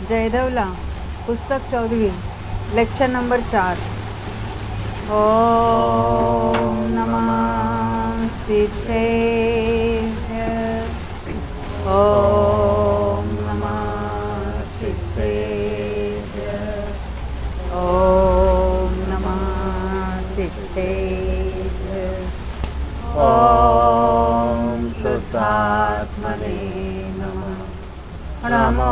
जयदेवला पुस्तक 14वीं lecture number 4। ओम नमः सिद्धेभ्य। ओम नमः सिद्धेभ्य। ओम नमः सिद्धेभ्य। ओम शुद्धात्मने नमः। नमो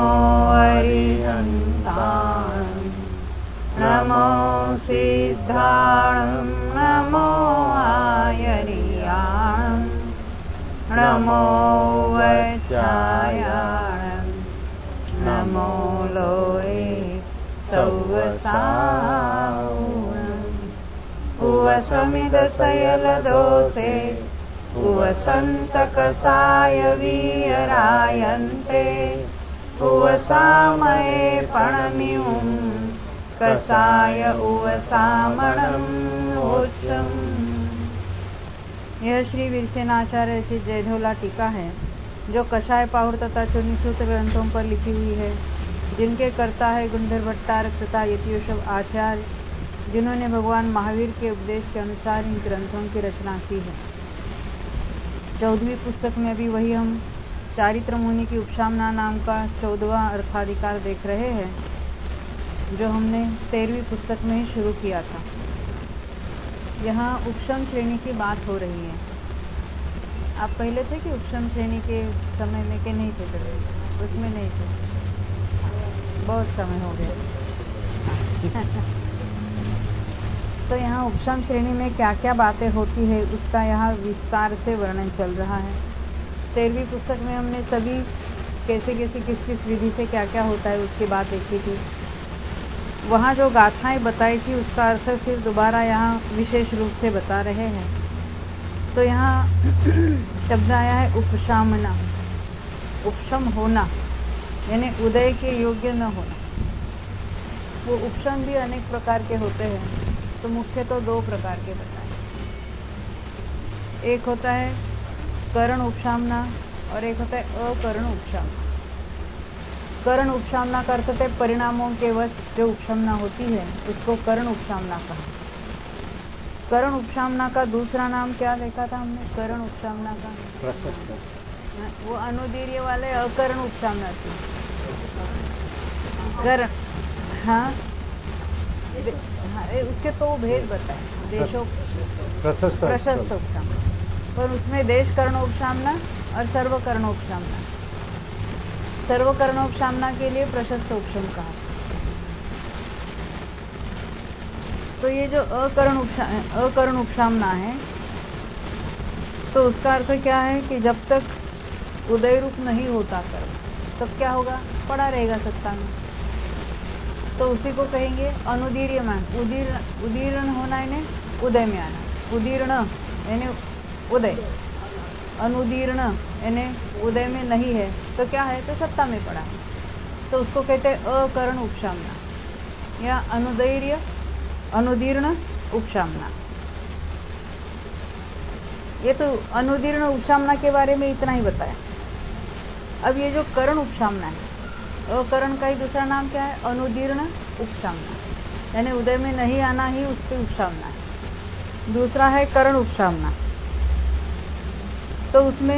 अरिहन्ताय, नमो सिद्धाणं, नमो आयर्याणं, नमो वज्रायाणं, नमो लोये सौवसाहुणम्। उवसमिदशयलदोषे उवसन्तकसाय वीयरायन्ते। उवसामये पणनियुं कसाय उवसामणम् उच्चम्। यह श्री वीरसेनाचार्य रचित जयदेवला टीका है, जो कषाय पाहुर तथा चूर्णी सूत्र ग्रंथों पर लिखी हुई है, जिनके कर्ता है गुंधर भट्टारक तथा यतियोशव आचार्य, जिन्होंने भगवान महावीर के उपदेश के अनुसार इन ग्रंथों की रचना की है। 14वीं पुस्तक में अभी वही हम चारित्र मुनि की उपशामना नाम का 14वां अर्थाधिकार देख रहे हैं, जो हमने 13वीं पुस्तक में ही शुरू किया था। यहाँ उपशम श्रेणी की बात हो रही है। आप पहले थे कि उपशम श्रेणी के समय में के नहीं थे? पहले उसमें नहीं थे, बहुत समय हो गया। तो यहाँ उपशम श्रेणी में क्या क्या बातें होती है, उसका यहाँ विस्तार से वर्णन चल रहा है। 13वीं पुस्तक में हमने सभी कैसे कैसे किस किस विधि से क्या क्या होता है उसकी बात देखी थी। वहाँ जो गाथाएं बताई थी उसका अर्थ फिर दोबारा यहाँ विशेष रूप से बता रहे हैं। तो यहाँ शब्द आया है उपशामना, उपशम होना, यानी उदय के योग्य न होना। वो उपशम भी अनेक प्रकार के होते हैं, तो मुख्य तो 2 प्रकार के बताए। एक होता है करण उपशामना और एक होता है अकरण उपशामना। करण उपशामना का अर्थ है परिणामों के वश जो उपशामना होती है, उसको करण उपशामना कहा। करण उपशामना का दूसरा नाम क्या देखा था हमने? करण उपशामना का वो अनुदीर्य वाले अकरण उपशामना थी। करण, हाँ, उसके तो भेद बताए। देशों प्रशस्त उपशामना, पर उसमें देश कर्णोपशामना और सर्वकर्णोपशामना। सर्वकर्णोपशामना के लिए प्रशस्त उपशम कहा। तो ये जो अकर्ण उपशामना है, तो उसका अर्थ क्या है कि जब तक उदय रूप नहीं होता कर्म, तब क्या होगा? पड़ा रहेगा सत्ता में। तो उसी को कहेंगे अनुदीर्यमान। उदीर्ण होना यानी उदय में आना। उदीर्ण यानी उदय, अनुदीर्ण यानी उदय में नहीं है, तो क्या है? तो सत्ता में पड़ा है। तो उसको कहते हैं अकर्ण उपशामना या अनुदीर्ण उपशामना। ये तो अनुदीर्ण उपशामना के बारे में इतना ही बताया। अब ये जो कर्ण उपशामना है, अकर्ण का ही दूसरा नाम क्या है? अनुदीर्ण उपशामना, यानी उदय में नहीं आना ही उसकी उपशामना है। दूसरा है कर्ण उपशामना। तो उसमें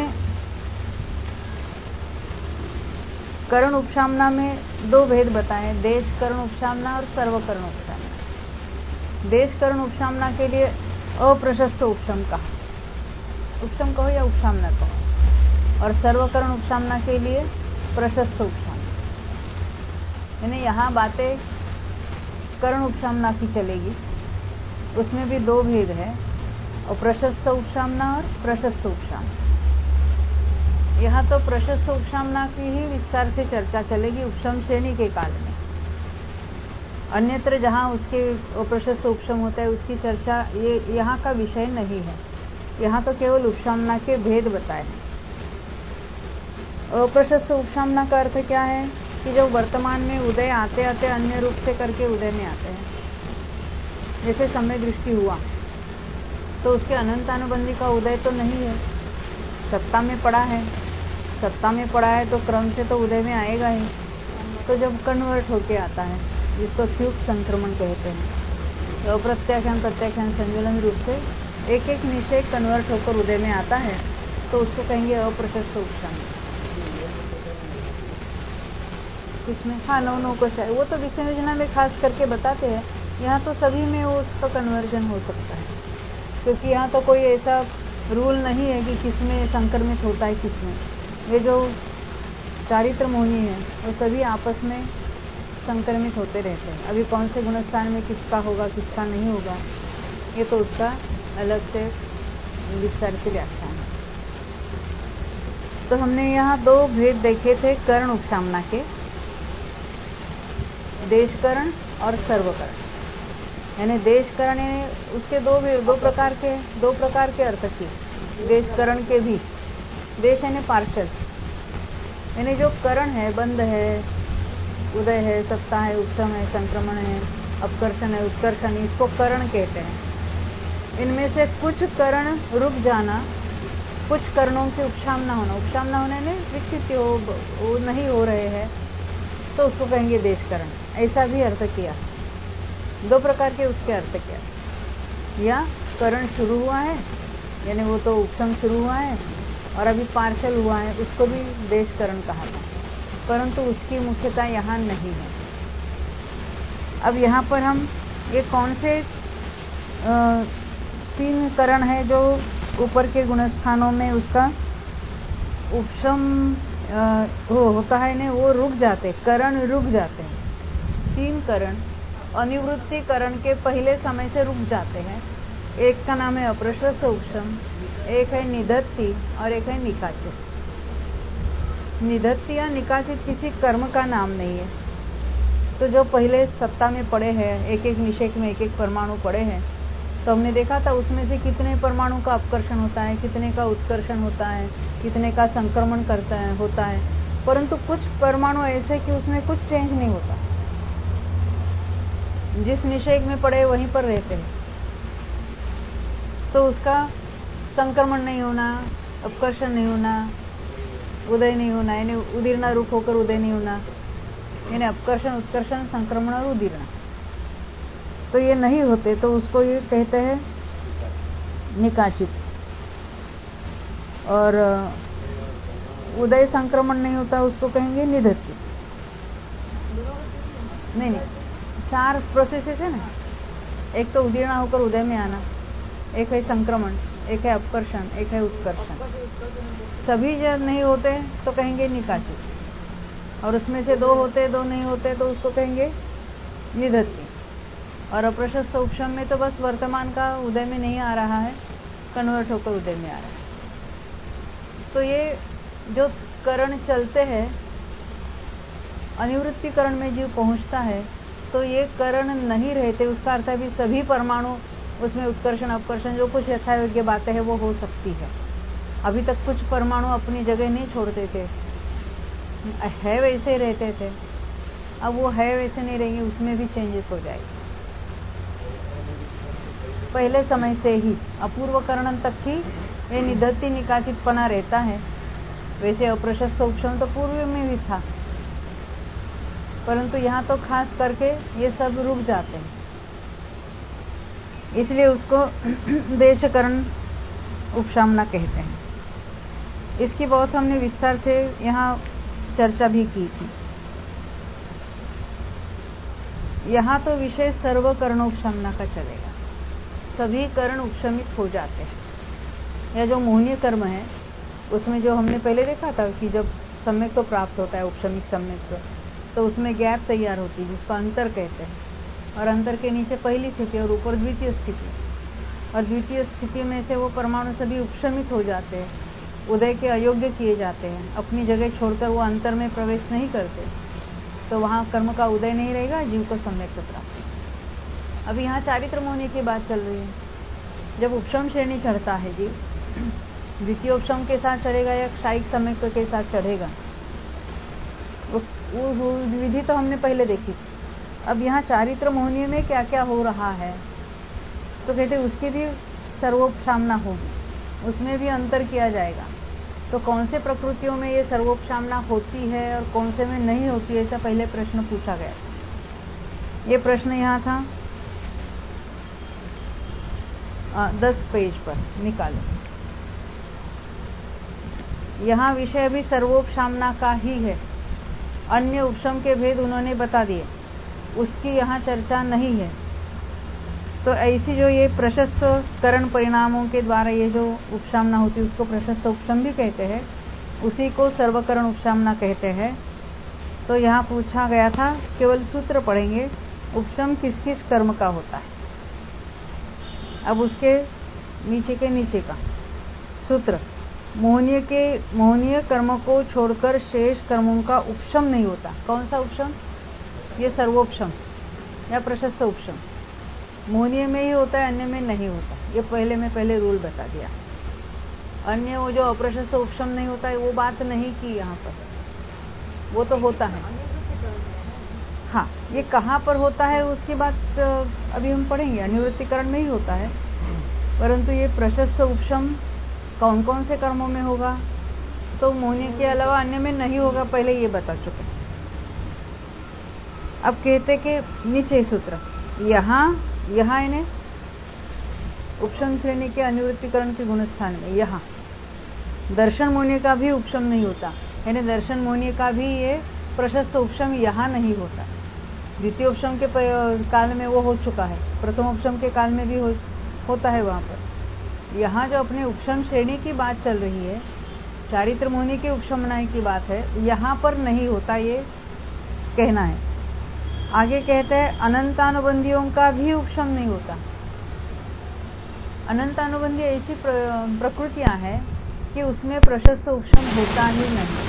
कर्ण उपशामना में 2 भेद बताए, देश कर्ण उपशामना और सर्वकर्ण उपशामना। देश कर्ण उपशामना के लिए अप्रशस्त उपशम कहा, उपशम कहो या उपशामना कहो, और सर्वकर्ण उपशामना के लिए प्रशस्त उपशामना। यानी यहाँ बातें कर्ण उपशामना की चलेगी, उसमें भी 2 भेद है, और प्रशस्त उपशामना और प्रशस्त उपशामना। यहाँ तो प्रशस्त उपशामना की ही विस्तार से चर्चा चलेगी उपशम श्रेणी के काल में। अन्यत्र जहाँ उसके प्रशस्त उपशम होता है उसकी चर्चा ये यहाँ का विषय नहीं है। यहाँ तो केवल उपशामना के भेद बताए हैं। अप्रशस्त उपशामना का अर्थ क्या है कि जो वर्तमान में उदय आते आते अन्य रूप से करके उदय में आते हैं। जैसे समय दृष्टि हुआ तो उसके अनंतानुबंधी का उदय तो नहीं है, सत्ता में पड़ा है। सत्ता में पड़ा है तो क्रम से तो उदय में आएगा ही। तो जब कन्वर्ट होके आता है, जिसको फ्यूक संक्रमण कहते हैं, तो अप्रत्याख्यान प्रत्याख्यान संज्वलन रूप से एक एक निश्चय कन्वर्ट होकर उदय में आता है, तो उसको कहेंगे अप्रशस्त उपशाम। किसमें? हाँ, नौ को शायद वो तो विषय योजना में खास करके बताते हैं। यहाँ तो सभी में वो उसका कन्वर्जन हो सकता है, क्योंकि यहाँ तो कोई ऐसा रूल नहीं है कि किसमें संक्रमित होता है किसमें। ये जो चारित्र मोहिनी है वो सभी आपस में संक्रमित होते रहते हैं। अभी कौन से गुणस्थान में किसका होगा किसका नहीं होगा, ये तो उसका अलग से विस्तार से व्याख्यान है। तो हमने यहाँ दो भेद देखे थे करण उपसामना के, देशकरण और सर्वकरण। यानी देशकरण उसके दो प्रकार के अर्थ किए। देशकरण के भी, देश यानी पार्षद, यानी जो करण है, बंध है, उदय है, सत्ता है, उपशम है, संक्रमण है, अपकर्षण है, उत्कर्षण, इसको करण कहते हैं। इनमें से कुछ करण रुक जाना, कुछ करणों से उपशाम न होना, उपशाम न होने में विकसित वो नहीं हो रहे हैं, तो उसको कहेंगे देशकरण। ऐसा भी अर्थ किया, दो प्रकार के उसके अर्थ किया। या करण शुरू हुआ है, यानी वो तो उपशम शुरू हुआ है और अभी पार्शल हुआ है, उसको भी देशकरण कहा था, परंतु उसकी मुख्यता यहाँ नहीं है। अब यहाँ पर हम ये कौन से तीन करण है जो ऊपर के गुणस्थानों में उसका उपशम होता है ने, वो रुक जाते, करण रुक जाते हैं। तीन करण अनिवृत्ति करण के पहले समय से रुक जाते हैं। एक का नाम है अप्रशस्त उपशम, एक है निधत्ति और एक है निकाचित। निधत्ति या निकाचित किसी कर्म का नाम नहीं है। तो जो पहले सत्ता में पड़े हैं, एक एक निषेक में एक एक परमाणु पड़े हैं, तो हमने देखा था उसमें से कितने परमाणु का अपकर्षण होता है, कितने का उत्कर्षण होता है, कितने का संक्रमण होता है, परंतु कुछ परमाणु ऐसे कि उसमें कुछ चेंज नहीं होता, जिस निषेक में पड़े वहीं पर रहते हैं, तो उसका संक्रमण नहीं होना, अपकर्षण नहीं होना, उदय नहीं होना, यानी उदीर्णा रूप होकर उदय नहीं होना, यानी अपकर्षण, उत्कर्षण, संक्रमण और उदीर्णा, तो ये नहीं होते, तो उसको ये कहते हैं निकाचित। और उदय संक्रमण नहीं होता, उसको कहेंगे निधत्ति। नहीं, चार प्रोसेसेस है ना, एक तो उदीर्णा होकर उदय में आना, एक है संक्रमण, एक है अपकर्षण, एक है उत्कर्षण। सभी जब नहीं होते तो कहेंगे निकाचित, और उसमें से दो होते, दो नहीं होते, तो उसको कहेंगे निधत्ति। और अप्रशस्त उपशम में तो बस वर्तमान का उदय में नहीं आ रहा है, कन्वर्ट होकर उदय में आ रहा है। तो ये जो करण चलते हैं, अनिवृत्ति करण में जो पहुंचता है, तो ये करण नहीं रहते, उसका अर्थ है भी सभी परमाणु उसमें उत्कर्षण अपकर्षण जो कुछ यथायोग्य बातें हैं वो हो सकती है। अभी तक कुछ परमाणु अपनी जगह नहीं छोड़ते थे, है वैसे रहते थे, अब वो है वैसे नहीं रहेंगे, उसमें भी चेंजेस हो जाएगी। पहले समय से ही अपूर्व करण तक ही ये निधत्ति निकाचितपना रहता है। वैसे अप्रशस्त उपशम तो पूर्व में भी था, परंतु यहाँ तो खास करके ये सब रुक जाते हैं, इसलिए उसको देशकरण उपशामना कहते हैं। इसकी बहुत हमने विस्तार से यहाँ चर्चा भी की थी। यहाँ तो विषय सर्वकरण उपशामना का चलेगा, सभी करण उपशमित हो जाते हैं। यह जो मोहनीय कर्म है उसमें जो हमने पहले देखा था कि जब सम्यक तो प्राप्त होता है, उपशमिक सम्यक, तो उसमें गैप तैयार होती है जिसको अंतर कहते हैं, और अंतर के नीचे पहली स्थिति और ऊपर द्वितीय स्थिति, और द्वितीय स्थिति में से वो परमाणु सभी उपशमित हो जाते हैं, उदय के अयोग्य किए जाते हैं, अपनी जगह छोड़कर वो अंतर में प्रवेश नहीं करते, तो वहाँ कर्म का उदय नहीं रहेगा, जीव को सम्यक प्राप्त। अब यहाँ चारित्र मोहनी की बात चल रही है। जब उपशम श्रेणी चढ़ता है जीव, द्वितीय उपशम के साथ चढ़ेगा या क्षायिक सम्यक के साथ चढ़ेगा, वो विधि तो हमने पहले देखी। अब यहाँ चारित्र मोहनी में क्या क्या हो रहा है, तो कहते उसकी भी सर्वोपशामना होगी, उसमें भी अंतर किया जाएगा। तो तो कौन से प्रकृतियों में ये सर्वोपशामना होती है और कौन से में नहीं होती है, ऐसा पहले प्रश्न पूछा गया। ये प्रश्न यहाँ था 10 पेज पर, निकालो। यहाँ विषय भी सर्वोपशामना का ही है। अन्य उपशम के भेद उन्होंने बता दिए, उसकी यहाँ चर्चा नहीं है। तो ऐसी जो ये प्रशस्त करण परिणामों के द्वारा ये जो उपशामना होती है उसको प्रशस्त उपशम भी कहते हैं, उसी को सर्वकरण उपशामना कहते हैं। तो यहाँ पूछा गया था, केवल सूत्र पढ़ेंगे, उपशम किस किस कर्म का होता है। अब उसके नीचे का सूत्र, मोहनीय कर्म को छोड़कर शेष कर्मों का उपशम नहीं होता। कौन सा उपशम? ये सर्वोपशम या प्रशस्त उपशम। मोहनीय में ही होता है, अन्य में नहीं होता। ये पहले रूल बता दिया। अन्य वो जो अप्रशस्त उपशम नहीं होता है वो बात नहीं की यहाँ पर, वो तो होता है। हाँ, ये कहाँ पर होता है उसकी बात अभी हम पढ़ेंगे। अनिवृत्तिकरण में ही होता है, परंतु ये प्रशस्त उपशम कौन कौन से कर्मों में होगा, तो मोहनीय के अलावा अन्य में नहीं होगा, पहले ये बता चुके। अब कहते कि नीचे सूत्र, यहाँ इन्हें उपशम श्रेणी के अनिवृत्तिकरण के गुणस्थान में यहाँ दर्शन मोहनीय का भी उपशम नहीं होता, यानी दर्शन मोहनीय का भी ये प्रशस्त उपशम यहाँ नहीं होता। द्वितीय उपशम के काल में वो हो चुका है, प्रथम उपशम के काल में भी होता है वहाँ पर। यहाँ जो अपने उपशम श्रेणी की बात चल रही है, चारित्र मोहनीय के उपशमनाय की बात है, यहाँ पर नहीं होता, ये कहना है। आगे कहते हैं अनंतानुबंधियों का भी उपशम नहीं होता। अनंतानुबंधी ऐसी प्रकृतियां हैं कि उसमें प्रशस्त उपशम होता ही नहीं।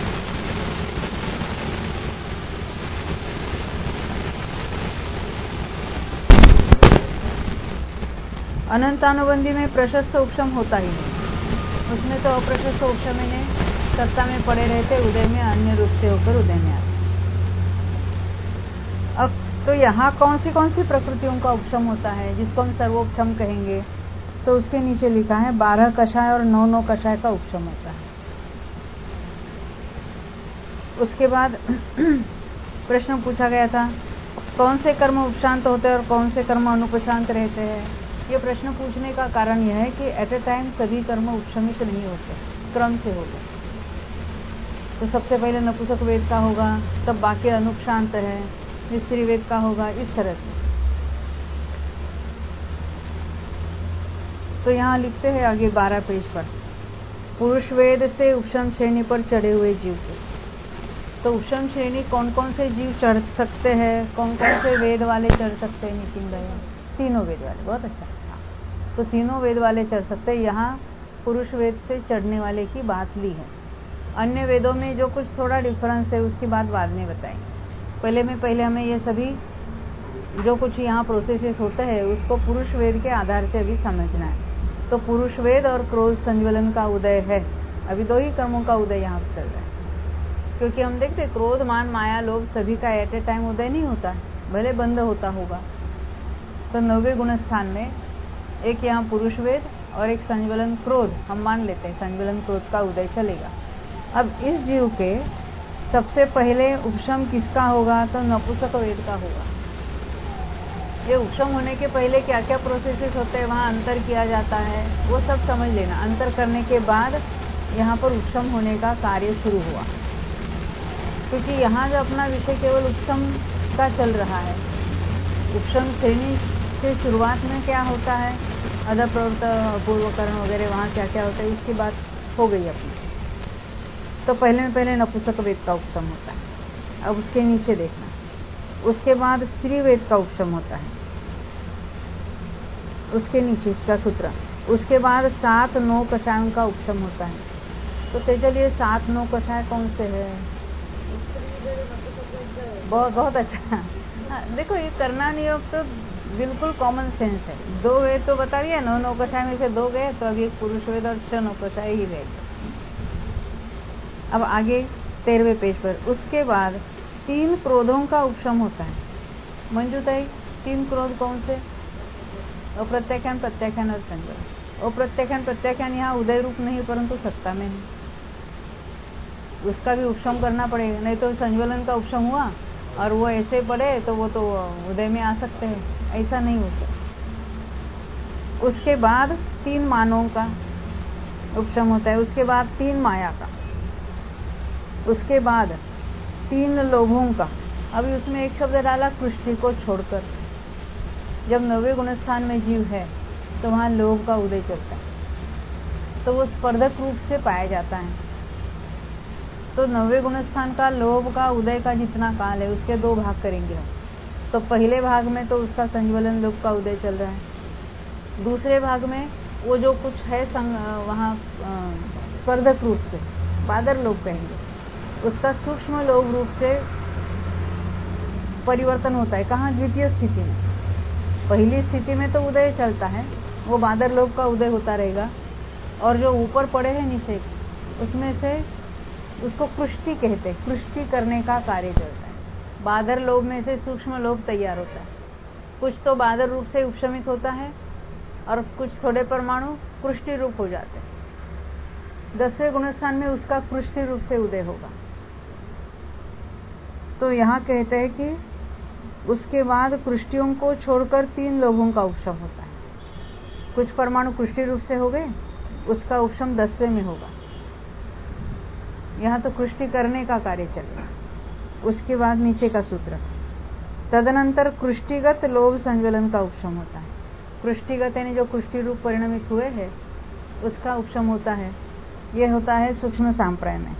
अनंतानुबंधी में प्रशस्त उपशम होता ही नहीं। उसमें तो अप्रशस्त उपशम इन्हें सत्ता में पड़े रहते, उदय में अन्य रूप से होकर उदय में आते। अब तो यहाँ कौन सी प्रकृतियों का उपशम होता है जिसको हम सर्वोपशम कहेंगे, तो उसके नीचे लिखा है 12 कषाय और 9 कषाय का उपशम होता है। उसके बाद प्रश्न पूछा गया था, कौन से कर्म उपशांत होते हैं और कौन से कर्म अनुपशांत रहते हैं। ये प्रश्न पूछने का कारण यह है कि एट ए टाइम सभी कर्म उपशमित नहीं होते, क्रम से होते। तो सबसे पहले नपुंसक वेद का होगा, तब बाकी अनुपशांत है, स्त्री वेद का होगा, इस तरह से। तो यहाँ लिखते हैं आगे 12 पेज पर, पुरुष वेद से उपशम श्रेणी पर चढ़े हुए जीव के। तो उपशम श्रेणी कौन कौन से जीव चढ़ सकते हैं, कौन कौन से वेद वाले चढ़ सकते हैं नितिन भैया? तीनों वेद वाले, बहुत अच्छा। तो तीनों वेद वाले चढ़ सकते हैं। यहाँ पुरुष वेद से चढ़ने वाले की बात ली है। अन्य वेदों में जो कुछ थोड़ा डिफरेंस है उसकी बात बाद में बताएंगे। पहले हमें ये सभी जो कुछ यहाँ प्रोसेसेस होते हैं उसको पुरुष वेद के आधार से अभी समझना है। तो पुरुष वेद और क्रोध संज्वलन का उदय है। अभी 2 ही कर्मों का उदय यहाँ चल रहा है, क्योंकि हम देखते क्रोध, मान, माया, लोभ सभी का एट ए टाइम उदय नहीं होता, भले बंद होता होगा। तो 9वें गुणस्थान में एक यहाँ पुरुष वेद और एक संज्वलन क्रोध, हम मान लेते हैं संज्वलन क्रोध का उदय चलेगा। अब इस जीव के सबसे पहले उपशम किसका होगा, तो नपुंसक वेद का होगा। ये उपशम होने के पहले क्या क्या प्रोसेसेस होते हैं, वहाँ अंतर किया जाता है, वो सब समझ लेना। अंतर करने के बाद यहाँ पर उपशम होने का कार्य शुरू हुआ, क्योंकि यहाँ जो अपना विषय केवल उपशम का चल रहा है। उपशम श्रेणी से शुरुआत में क्या होता है, अधः प्रवृत्त, पूर्वकरण वगैरह, वहाँ क्या क्या होता है उसकी बात हो गई अपनी। तो पहले नपुंसक वेद का उपशम होता है। अब उसके नीचे देखना, उसके बाद स्त्री वेद का उपशम होता है, उसके नीचे इसका सूत्र। उसके बाद 7-9 कषायों का उपशम होता है। तो चलिए 7-9 कषाय कौन से है? बहुत अच्छा। देखो ये करना नियोग तो बिल्कुल कॉमन सेंस है। 2 वेद तो बता दिया, 9 कषाय में से 2 गए, तो अभी एक पुरुष वेद और 6 कषाय ही वेद। अब आगे 13वें पेज पर, उसके बाद 3 क्रोधों का उपशम होता है। मंजूताई, 3 क्रोध कौन से? अप्रत्याख्यान, प्रत्याख्यान और संज्वलन। अप्रत्याख्यान, प्रत्याख्यान यहाँ उदय रूप नहीं परंतु सत्ता में है। उसका भी उपशम करना पड़ेगा, नहीं तो संज्वलन का उपशम हुआ और वो ऐसे पड़े तो वो तो उदय में आ सकते हैं, ऐसा नहीं होता। उसके बाद 3 मानों का उपशम होता है, उसके बाद 3 माया का, उसके बाद 3 लोभों का। अभी उसमें एक शब्द डाला कृष्टि को छोड़कर। जब 9वें गुणस्थान में जीव है तो वहाँ लोभ का उदय चलता है, तो वो स्पर्धक रूप से पाया जाता है। तो 9वें गुणस्थान का लोभ का उदय का जितना काल है उसके 2 भाग करेंगे हम। तो पहले भाग में तो उसका संज्वलन लोभ का उदय चल रहा है, दूसरे भाग में वो जो कुछ है वहाँ स्पर्धक रूप से बादर लोभ कहेंगे, उसका सूक्ष्म लोभ रूप से परिवर्तन होता है। कहाँ? द्वितीय स्थिति में। पहली स्थिति में तो उदय चलता है, वो बादर लोभ का उदय होता रहेगा, और जो ऊपर पड़े हैं निषेध, उसमें से उसको कृष्टि कहते हैं, कृष्टि करने का कार्य चलता है। बादर लोभ में से सूक्ष्म लोभ तैयार होता है, कुछ तो बादर रूप से उपशमित होता है और कुछ थोड़े परमाणु कृष्टि रूप हो जाते हैं। 10वें गुणस्थान में उसका कृष्टि रूप से उदय होगा। तो यहाँ कहते हैं कि उसके बाद कृष्टियों को छोड़कर 3 लोभों का उपशम होता है। कुछ परमाणु कृष्टि रूप से हो गए, उसका उपशम 10वें में होगा। यहाँ तो कृष्टि करने का कार्य चलेगा। उसके बाद नीचे का सूत्र, तदनंतर कृष्टिगत लोभ संज्वलन का उपशम होता है। कृष्टिगत यानी जो कृष्टि रूप परिणमित हुए हैं उसका उपशम होता है। यह होता है सूक्ष्म सांप्रदाय में।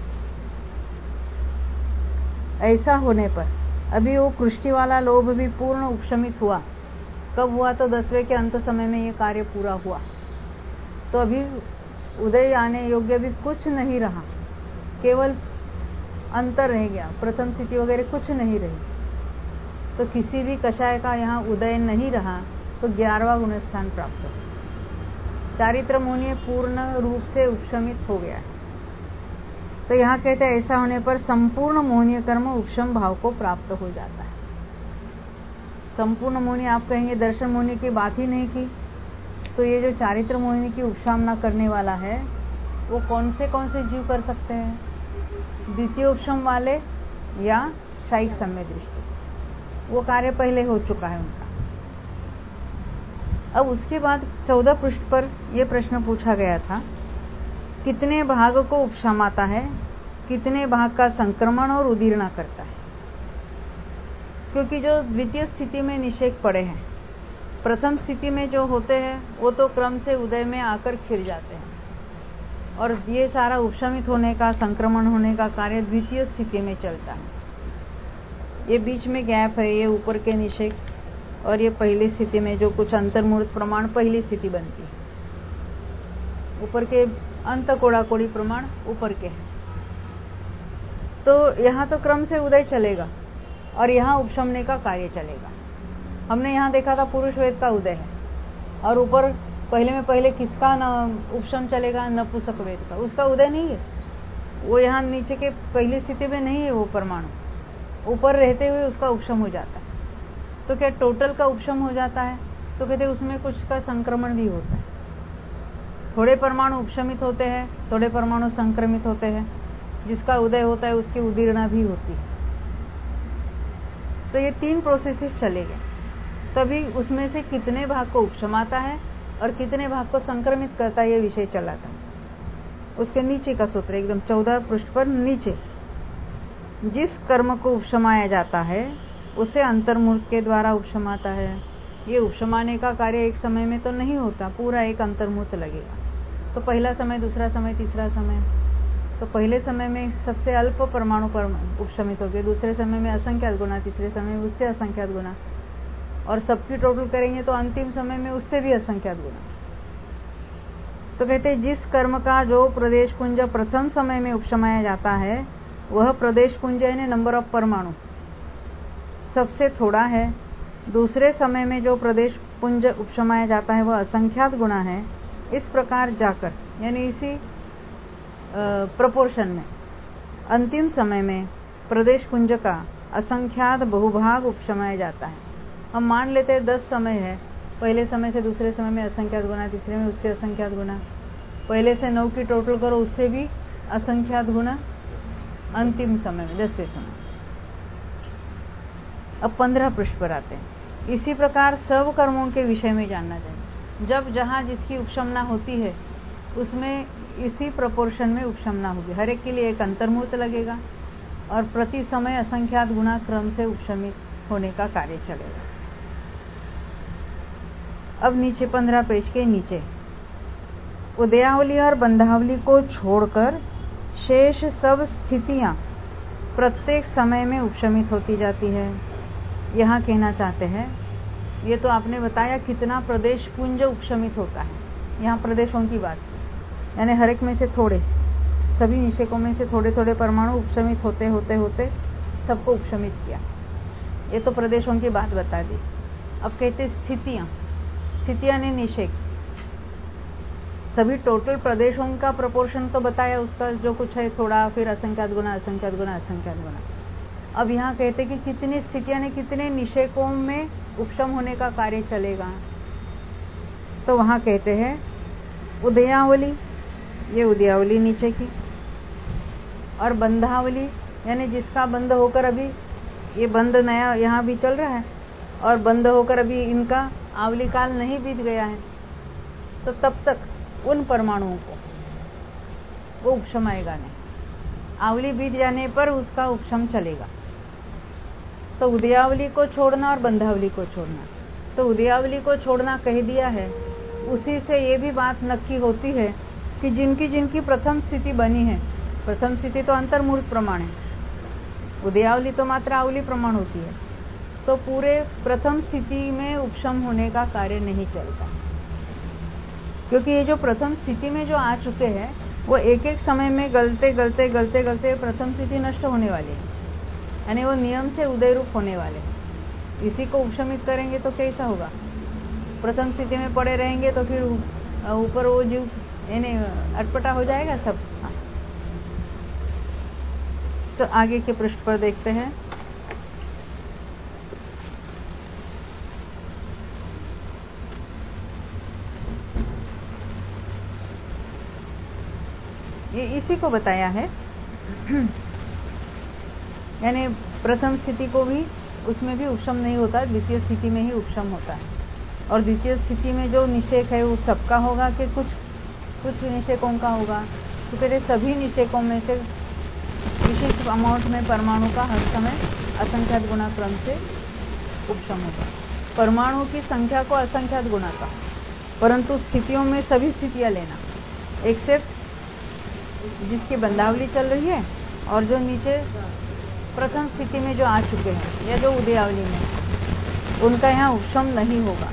ऐसा होने पर अभी वो कृष्टि वाला लोभ भी पूर्ण उपशमित हुआ। कब हुआ? तो 10वें के अंत समय में ये कार्य पूरा हुआ। तो अभी उदय आने योग्य भी कुछ नहीं रहा, केवल अंतर रह गया, प्रथम स्थिति वगैरह कुछ नहीं रही। तो किसी भी कषाय का यहाँ उदय नहीं रहा तो 11वां गुणस्थान प्राप्त हो। चारित्र मोहनीय पूर्ण रूप से उपशमित हो गया है। तो यहाँ कहते हैं ऐसा होने पर संपूर्ण मोहनीय कर्म उपशम भाव को प्राप्त हो जाता है। संपूर्ण मोहनी आप कहेंगे दर्शन मोहनी की बात ही नहीं की, तो ये जो चारित्र मोहिनी की उपशामना करने वाला है वो कौन से जीव कर सकते हैं? द्वितीय उपशम वाले या शायिक सम्य दृष्टि, वो कार्य पहले हो चुका है उनका। अब उसके बाद 14 पृष्ठ पर यह प्रश्न पूछा गया था, कितने भाग को उपशमाता है, कितने भाग का संक्रमण और उदीर्णा करता है। क्योंकि जो द्वितीय स्थिति में निषेध पड़े हैं, प्रथम स्थिति में जो होते हैं वो तो क्रम से उदय में आकर खिर जाते हैं, और ये सारा उपशमित होने का, संक्रमण होने का कार्य द्वितीय स्थिति में चलता है। ये बीच में गैप है, ये ऊपर के निषेध और ये पहली स्थिति में जो कुछ अंतर्मूर्त प्रमाण पहली स्थिति बनती है। ऊपर के अंत कोड़ा कोड़ी प्रमाण ऊपर के हैं। तो यहाँ तो क्रम से उदय चलेगा और यहाँ उपशमने का कार्य चलेगा। हमने यहाँ देखा था पुरुष वेद का उदय है, और ऊपर पहले में पहले किसका उपशम चलेगा? नपुंसक वेद का। उसका उदय नहीं है, वो यहाँ नीचे के पहली स्थिति में नहीं है, वो परमाणु ऊपर रहते हुए उसका उपशम हो जाता है। तो क्या टोटल का उपशम हो जाता है? तो कहते उसमें कुछ का संक्रमण भी होता है। थोड़े परमाणु उपशमित होते हैं, थोड़े परमाणु संक्रमित होते हैं। जिसका उदय होता है उसकी उदीर्णा भी होती है। तो ये 3 प्रोसेसेस चलेंगे, तभी उसमें से कितने भाग को उपशमाता है और कितने भाग को संक्रमित करता है, ये विषय चलाता है। उसके नीचे का सूत्र एकदम 14 पृष्ठ पर नीचे, जिस कर्म को उपशमाया जाता है उसे अंतर्मूर्त के द्वारा उपशमाता है। ये उपशमाने का कार्य एक समय में तो नहीं होता, पूरा एक अंतर्मूर्त लगेगा। तो पहला समय, दूसरा समय, तीसरा समय, तो पहले समय में सबसे अल्प परमाणु पर उपशमित हो गए, दूसरे समय में असंख्यात गुना, तीसरे समय में उससे असंख्यात गुना, और सबकी टोटल करेंगे तो अंतिम समय में उससे भी असंख्यात गुना। तो कहते हैं जिस कर्म का जो प्रदेश पुंज प्रथम समय में उपशमाया जाता है वह प्रदेश पुंज यानी नंबर ऑफ परमाणु सबसे थोड़ा है। दूसरे समय में जो प्रदेश पुंज उपशमाया जाता है वह असंख्यात गुना है। इस प्रकार जाकर यानी इसी प्रोपोर्शन में अंतिम समय में प्रदेश पुंज का असंख्यात बहुभाग उपशमाया जाता है। हम मान लेते हैं 10 समय है, पहले समय से दूसरे समय में असंख्यात गुना, तीसरे में उससे असंख्यात गुना, पहले से 9 की टोटल करो उससे भी असंख्यात गुना, अंतिम समय में 10वें समय। अब 15 पृष्ठ पर आते हैं। इसी प्रकार सब कर्मों के विषय में जानना चाहिए। जब जहाँ जिसकी उपशमना होती है उसमें इसी प्रोपोर्शन में उपशमना होगी। हर एक के लिए एक अंतर्मुहूर्त लगेगा और प्रति समय असंख्यात गुना क्रम से उपशमित होने का कार्य चलेगा। अब नीचे 15 पेज के नीचे उदयावली और बंधावली को छोड़कर शेष सब स्थितियां प्रत्येक समय में उपशमित होती जाती है। यहाँ कहना चाहते हैं, ये तो आपने बताया कितना प्रदेश पुंज उपशमित होता है। यहाँ प्रदेशों की बात, यानी हर एक में से थोड़े, सभी निषेकों में से थोड़े थोड़े परमाणु उपशमित होते होते होते सबको उपशमित किया। ये तो प्रदेशों की बात बता दी। अब कहते स्थितियां, स्थितियां ने निषेक, सभी टोटल प्रदेशों का प्रोपोर्शन तो बताया, उसका जो कुछ है थोड़ा, फिर असंख्यात गुना असंख्यात गुना असंख्यात गुना। अब यहाँ कहते कि कितनी स्थितियां ने कितने निषेकों में उपशम होने का कार्य चलेगा। तो वहां कहते हैं उदयावली, ये उदयावली नीचे की, और बंधावली यानी जिसका बंद होकर अभी ये बंद नया यहाँ भी चल रहा है और बंद होकर अभी इनका आवली काल नहीं बीत गया है, तो तब तक उन परमाणुओं को वो उपशम आएगा नहीं। आवली बीत जाने पर उसका उपशम चलेगा। तो उदयावली को छोड़ना और बंधावली को छोड़ना, तो उदयावली को छोड़ना कह दिया है। उसी से ये भी बात नक्की होती है कि जिनकी जिनकी प्रथम स्थिति बनी है, प्रथम स्थिति तो अंतर्मूर्त प्रमाण है, उदयावली तो मात्र आवली प्रमाण होती है, तो पूरे प्रथम स्थिति में उपशम होने का कार्य नहीं चलता, क्योंकि ये जो प्रथम स्थिति में जो आ चुके हैं वो एक एक समय में गलते गलते गलते गलते प्रथम स्थिति नष्ट होने वाली है, यानी वो नियम से उदय रूप होने वाले हैं। इसी को उपशमित करेंगे तो कैसा होगा? प्रथम स्थिति में पड़े रहेंगे तो फिर ऊपर वो जीव यानी अटपटा हो जाएगा सब। हाँ। तो आगे के पृष्ठ पर देखते हैं। ये इसी को बताया है, यानी प्रथम स्थिति को भी, उसमें भी उपशम नहीं होता, द्वितीय स्थिति में ही उपशम होता है। और द्वितीय स्थिति में जो निषेक है वो सबका होगा कि कुछ निषेकों का होगा? तो कहते सभी निषेकों में से विशिष्ट अमाउंट में परमाणु का हर समय असंख्यात गुना क्रम से उपशम होगा। परमाणु की संख्या को असंख्यात गुना का, परंतु स्थितियों में सभी स्थितियां लेना, एक्सेप्ट जिसकी बंधावली चल रही है और जो नीचे प्रथम स्थिति में जो आ चुके हैं या जो उदयावली में, उनका यहाँ उपशम नहीं होगा।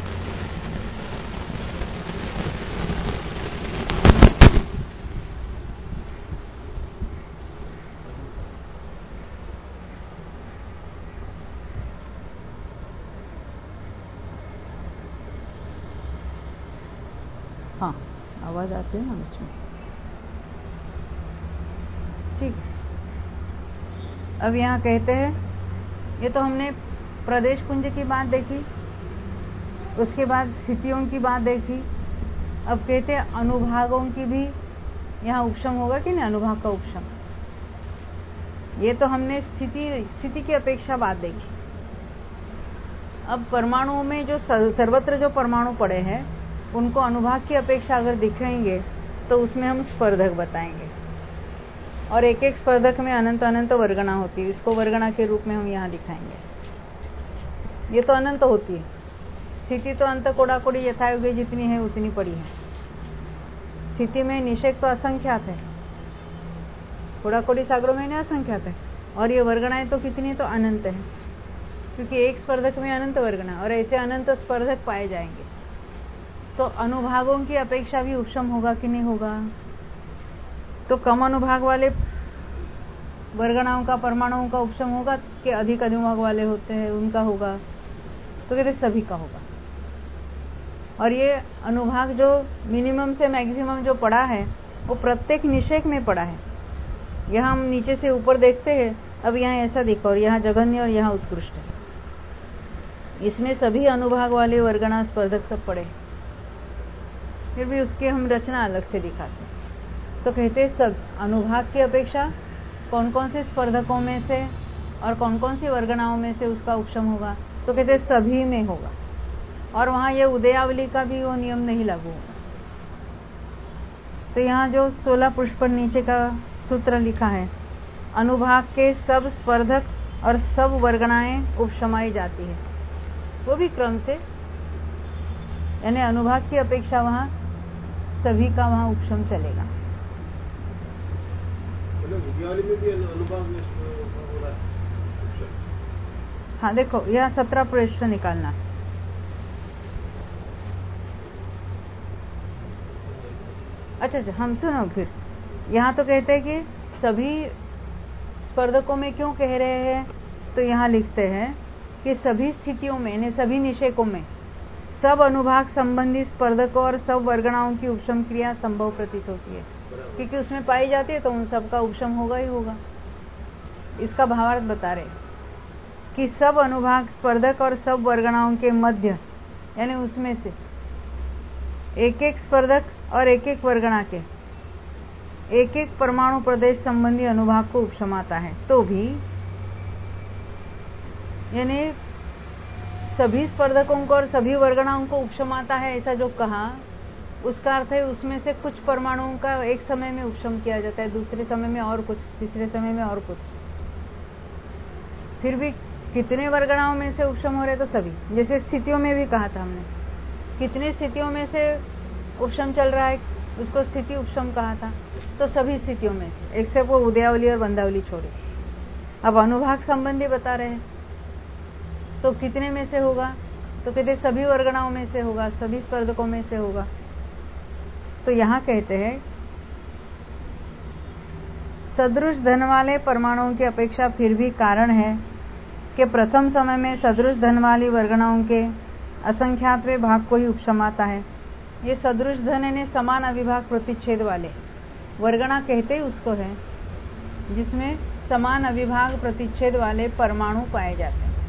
हाँ, आवाज आती है ना बीच में, ठीक। अब यहाँ कहते हैं, ये तो हमने प्रदेश पुंज की बात देखी, उसके बाद स्थितियों की बात देखी। अब कहते हैं अनुभागों की भी यहाँ उपशम होगा कि नहीं, अनुभाग का उपशम। ये तो हमने स्थिति की अपेक्षा बात देखी। अब परमाणुओं में जो सर्वत्र जो परमाणु पड़े हैं उनको अनुभाग की अपेक्षा अगर दिखेंगे तो उसमें हम स्पर्धक बताएंगे, और एक एक स्पर्धक में अनंत अनंत वर्गणा होती है। इसको वर्गणा के रूप में हम यहाँ दिखाएंगे। ये तो अनंत होती है स्थिति, तो अंत कोड़ा कोड़ी यथायोग्य जितनी है उतनी पड़ी है। स्थिति में निषेक तो असंख्यात है, कोड़ा कोड़ी सागरों में नहीं असंख्यात है, और ये वर्गणाएं तो कितनी, तो अनंत है, क्योंकि एक स्पर्धक में अनंत वर्गणा और ऐसे अनंत स्पर्धक पाए जाएंगे। तो अनुभागों की अपेक्षा भी उपशम होगा कि नहीं होगा? तो कम अनुभाग वाले वर्गणाओं का, परमाणुओं का उपशम होगा कि अधिक अनुभाग वाले होते हैं उनका होगा? तो कहते सभी का होगा। और ये अनुभाग जो मिनिमम से मैक्सिमम जो पड़ा है वो प्रत्येक निषेक में पड़ा है। यहाँ हम नीचे से ऊपर देखते हैं, अब यहाँ ऐसा दिखा, और यहाँ जघन्य और यहाँ उत्कृष्ट है। इसमें सभी अनुभाग वाले वर्गणा स्पर्धक सब पड़े, फिर भी उसकी हम रचना अलग से दिखाते हैं। तो कहते हैं सब अनुभाग की अपेक्षा कौन कौन से स्पर्धकों में से और कौन कौन सी वर्गणाओं में से उसका उपशम होगा, तो कहते सभी में होगा। और वहां ये उदयावली का भी वो नियम नहीं लागू होगा। तो यहाँ जो 16 पृष्ठ पर नीचे का सूत्र लिखा है, अनुभाग के सब स्पर्धक और सब वर्गणाएं उपशमाई जाती है, वो भी क्रम से, यानी अनुभाग की अपेक्षा वहां सभी का वहां उपशम चलेगा। में भी अनुभाग में हो रहा है। हाँ देखो, यह 17 पृष्ठ निकालना। अच्छा, हम सुनो फिर। यहाँ तो कहते हैं कि सभी स्पर्धकों में क्यों कह रहे हैं, तो यहाँ लिखते हैं कि सभी स्थितियों में, यानी सभी निषेकों में सब अनुभाग संबंधी स्पर्धकों और सब वर्गणाओं की उपशम क्रिया संभव प्रतीत होती है, क्योंकि उसमें पाई जाती है तो उन सब का उपशम होगा ही होगा। इसका भावार्थ बता रहे कि सब अनुभाग स्पर्धक और सब वर्गणाओं के मध्य, यानी उसमें से एक एक स्पर्धक और एक एक वर्गणा के एक एक परमाणु प्रदेश संबंधी अनुभाग को उपशमाता है, तो भी यानी सभी स्पर्धकों को और सभी वर्गणाओं को उपशमाता है, ऐसा जो कहा, उसका अर्थ है उसमें से कुछ परमाणुओं का एक समय में उपशम किया जाता है, दूसरे समय में और कुछ, तीसरे समय में और कुछ। फिर भी कितने वर्गणाओं में से उपशम हो रहे, तो सभी। जैसे स्थितियों में भी कहा था हमने, कितनी स्थितियों में से उपशम चल रहा है, उसको स्थिति उपशम कहा था, तो सभी स्थितियों में से, एक्सेप्ट वो उदयावली और बंधावली छोड़ी। अब अनुभाग संबंधी बता रहे हैं, तो कितने में से होगा, तो कहते सभी वर्गणाओं में से होगा, सभी स्पर्धकों में से होगा। तो यहाँ कहते हैं सदृश धन वाले परमाणुओं की अपेक्षा फिर भी कारण है कि प्रथम समय में सदृश धन वाली वर्गणाओं के असंख्यातवें भाग को ही उपशमाता है। ये सदृश धन यानी समान अविभाग प्रतिच्छेद वाले वर्गणा कहते ही उसको है जिसमें समान अविभाग प्रतिच्छेद वाले परमाणु पाए जाते हैं।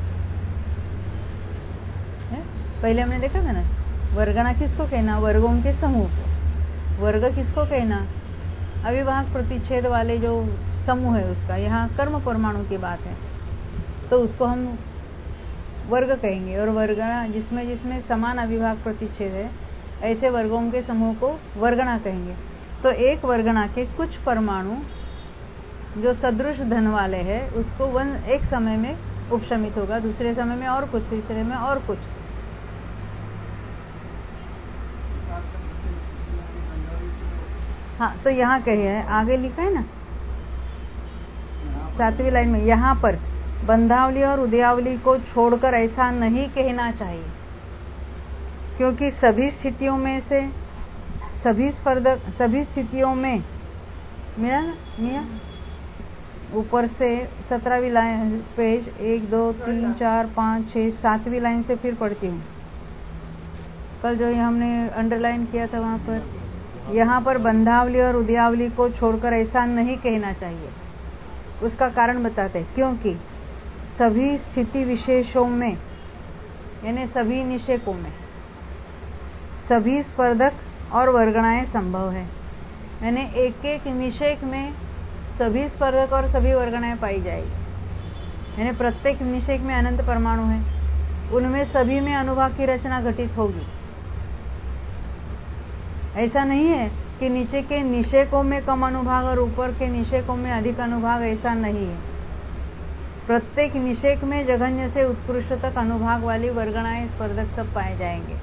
पहले हमने देखा था ना, वर्गणा किसको कहना, वर्गों के समूह को। वर्ग किसको कहना, अविभाग प्रतिच्छेद वाले जो समूह है उसका। यहाँ कर्म परमाणु की बात है, तो उसको हम वर्ग कहेंगे। और वर्गणा जिसमें जिसमें समान अविभाग प्रतिच्छेद है, ऐसे वर्गों के समूह को वर्गणा कहेंगे। तो एक वर्गणा के कुछ परमाणु जो सदृश धन वाले हैं, उसको एक समय में उपशमित होगा, दूसरे समय में और कुछ, तीसरे में और कुछ। हाँ, तो यहाँ कहे है, आगे लिखा है ना 7वीं लाइन में, यहाँ पर बंधावली और उदयावली को छोड़कर ऐसा नहीं कहना चाहिए, क्योंकि सभी स्थितियों में से सभी स्थितियों में मिया ऊपर से 17वीं लाइन पेज 1 2 3 4 5 6 7वीं लाइन से फिर पढ़ती हूँ। कल जो हमने अंडरलाइन किया था वहां पर, यहाँ पर बंधावली और उदयावली को छोड़कर ऐसा नहीं कहना चाहिए। उसका कारण बताते हैं, क्योंकि सभी स्थिति विशेषों में, यानी सभी निषेकों में सभी स्पर्धक और वर्गणाएं संभव है। यानी एक एक निषेक में सभी स्पर्धक और सभी वर्गणाएं पाई जाएगी। यानी प्रत्येक निषेक में अनंत परमाणु है, उनमें सभी में अनुभाग की रचना घटित होगी। ऐसा नहीं है कि नीचे के निषेकों में कम अनुभाग और ऊपर के निषेकों में अधिक अनुभाग, ऐसा नहीं है। प्रत्येक निषेक में जघन्य से उत्कृष्ट तक अनुभाग वाली वर्गणाएं स्पर्धक सब पाए जाएंगे।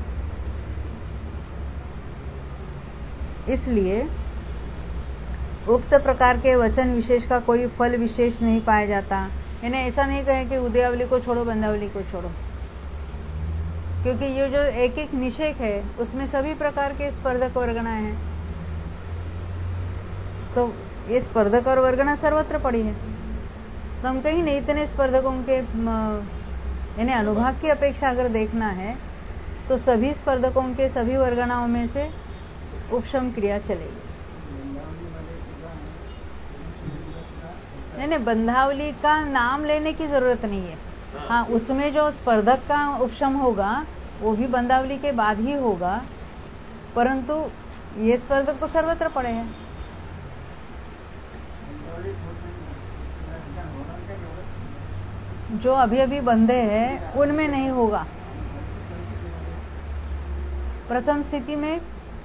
इसलिए उक्त प्रकार के वचन विशेष का कोई फल विशेष नहीं पाया जाता। यानी ऐसा नहीं कहे कि उदयावली को छोड़ो, बंधावली को छोड़ो, क्योंकि ये जो एक एक निषेक है उसमें सभी प्रकार के स्पर्धक वर्गणाएं हैं। तो ये स्पर्धक और वर्गणा सर्वत्र पड़ी है, तो हम कहीं नहीं, इतने स्पर्धकों के यानी अनुभाग की अपेक्षा अगर देखना है तो सभी स्पर्धकों के सभी वर्गणाओं में से उपशम क्रिया चलेगी। नहीं, बंधावली का नाम लेने की जरूरत नहीं है। हाँ, उसमें जो स्पर्धक का उपशम होगा वो भी बंधावली के बाद ही होगा, परंतु ये स्पर्धक तो सर्वत्र पड़े हैं। जो अभी अभी बंधे हैं उनमें नहीं होगा। प्रथम स्थिति में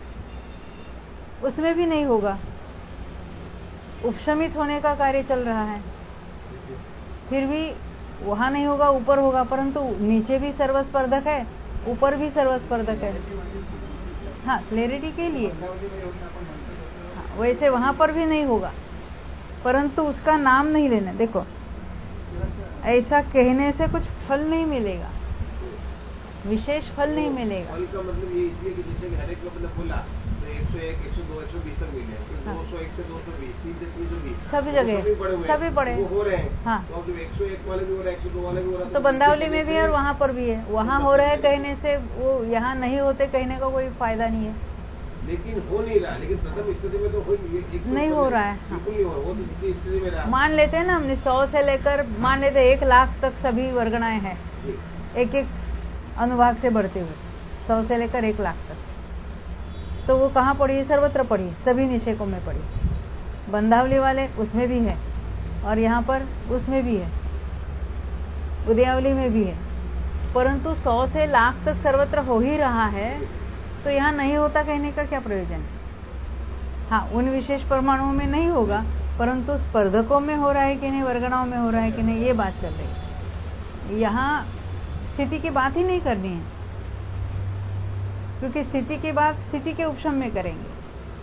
उसमें भी नहीं होगा। उपशमित होने का कार्य चल रहा है, फिर भी वहां नहीं होगा, ऊपर होगा। परंतु नीचे भी सर्वस्पर्धक है, ऊपर भी सर्वस्पर्धक है। हाँ, क्लैरिटी के लिए हाँ, वैसे वहां पर भी नहीं होगा, परंतु उसका नाम नहीं लेना। देखो, ऐसा कहने से कुछ फल नहीं मिलेगा, विशेष फल नहीं मिलेगा। फल का मतलब ये इसलिए कि जैसे हर एक मतलब बोला 101, 102, 120 तक मिले, 201 से 220, 320 सभी जगह सभी बड़े हो रहे हैं। हाँ, तो अब 101 वाले भी हो रहे हैं, 102 वाले भी हो रहे हैं, तो बंदावली में भी है और वहाँ पर भी है। वहाँ हो रहा है कहने से वो यहाँ नहीं होते कहने का कोई फायदा नहीं है। लेकिन हो नहीं रहा, लेकिन प्रथम स्थिति में तो नहीं हो रहा है। बिल्कुल नहीं हो रहा, वो तो जितनी स्थिति में रहा। मान लेते हैं ना, हमने 100 से लेकर मान लेते 1 लाख तक सभी वर्गणाएं हैं, एक एक अनुभाग से बढ़ते हुए 100 से लेकर 1 लाख तक। तो वो कहाँ पड़ी? सर्वत्र पड़ी, सभी निषेकों में पड़ी। बंधावली वाले उसमें भी है, और यहाँ पर उसमें भी है, उदयावली में भी है। परंतु 100 से लाख तक सर्वत्र हो ही रहा है, तो यहाँ नहीं होता कहने का क्या प्रयोजन? हाँ, उन विशेष परमाणुओं में नहीं होगा, परंतु स्पर्धकों में हो रहा है कि नहीं, वर्गणाओं में हो रहा है कि नहीं, ये बात चल रही है। यहाँ स्थिति की बात ही नहीं करनी है, क्योंकि स्थिति की बात स्थिति के उपशम में करेंगे।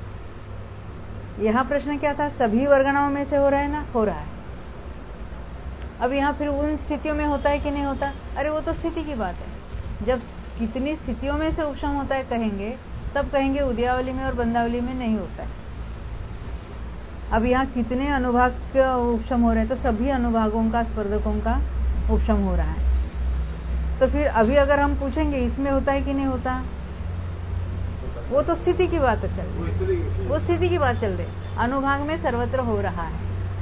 यहाँ प्रश्न क्या था? सभी वर्गणाओं में से हो रहा है ना? हो रहा है। अब यहाँ फिर उन स्थितियों में होता है कि नहीं होता? अरे वो तो स्थिति की बात है। जब कितनी स्थितियों में से उपशम होता है कहेंगे, तब कहेंगे उदयावली में और बंदावली में नहीं होता है। अब यहाँ कितने अनुभाग का उपशम हो रहे हैं? तो सभी अनुभागों का, स्पर्धकों का उपशम हो रहा है। तो फिर अभी अगर हम पूछेंगे इसमें होता है कि नहीं होता, वो तो स्थिति की बात चल रही, वो स्थिति की बात चल रही। अनुभाग में सर्वत्र हो रहा है,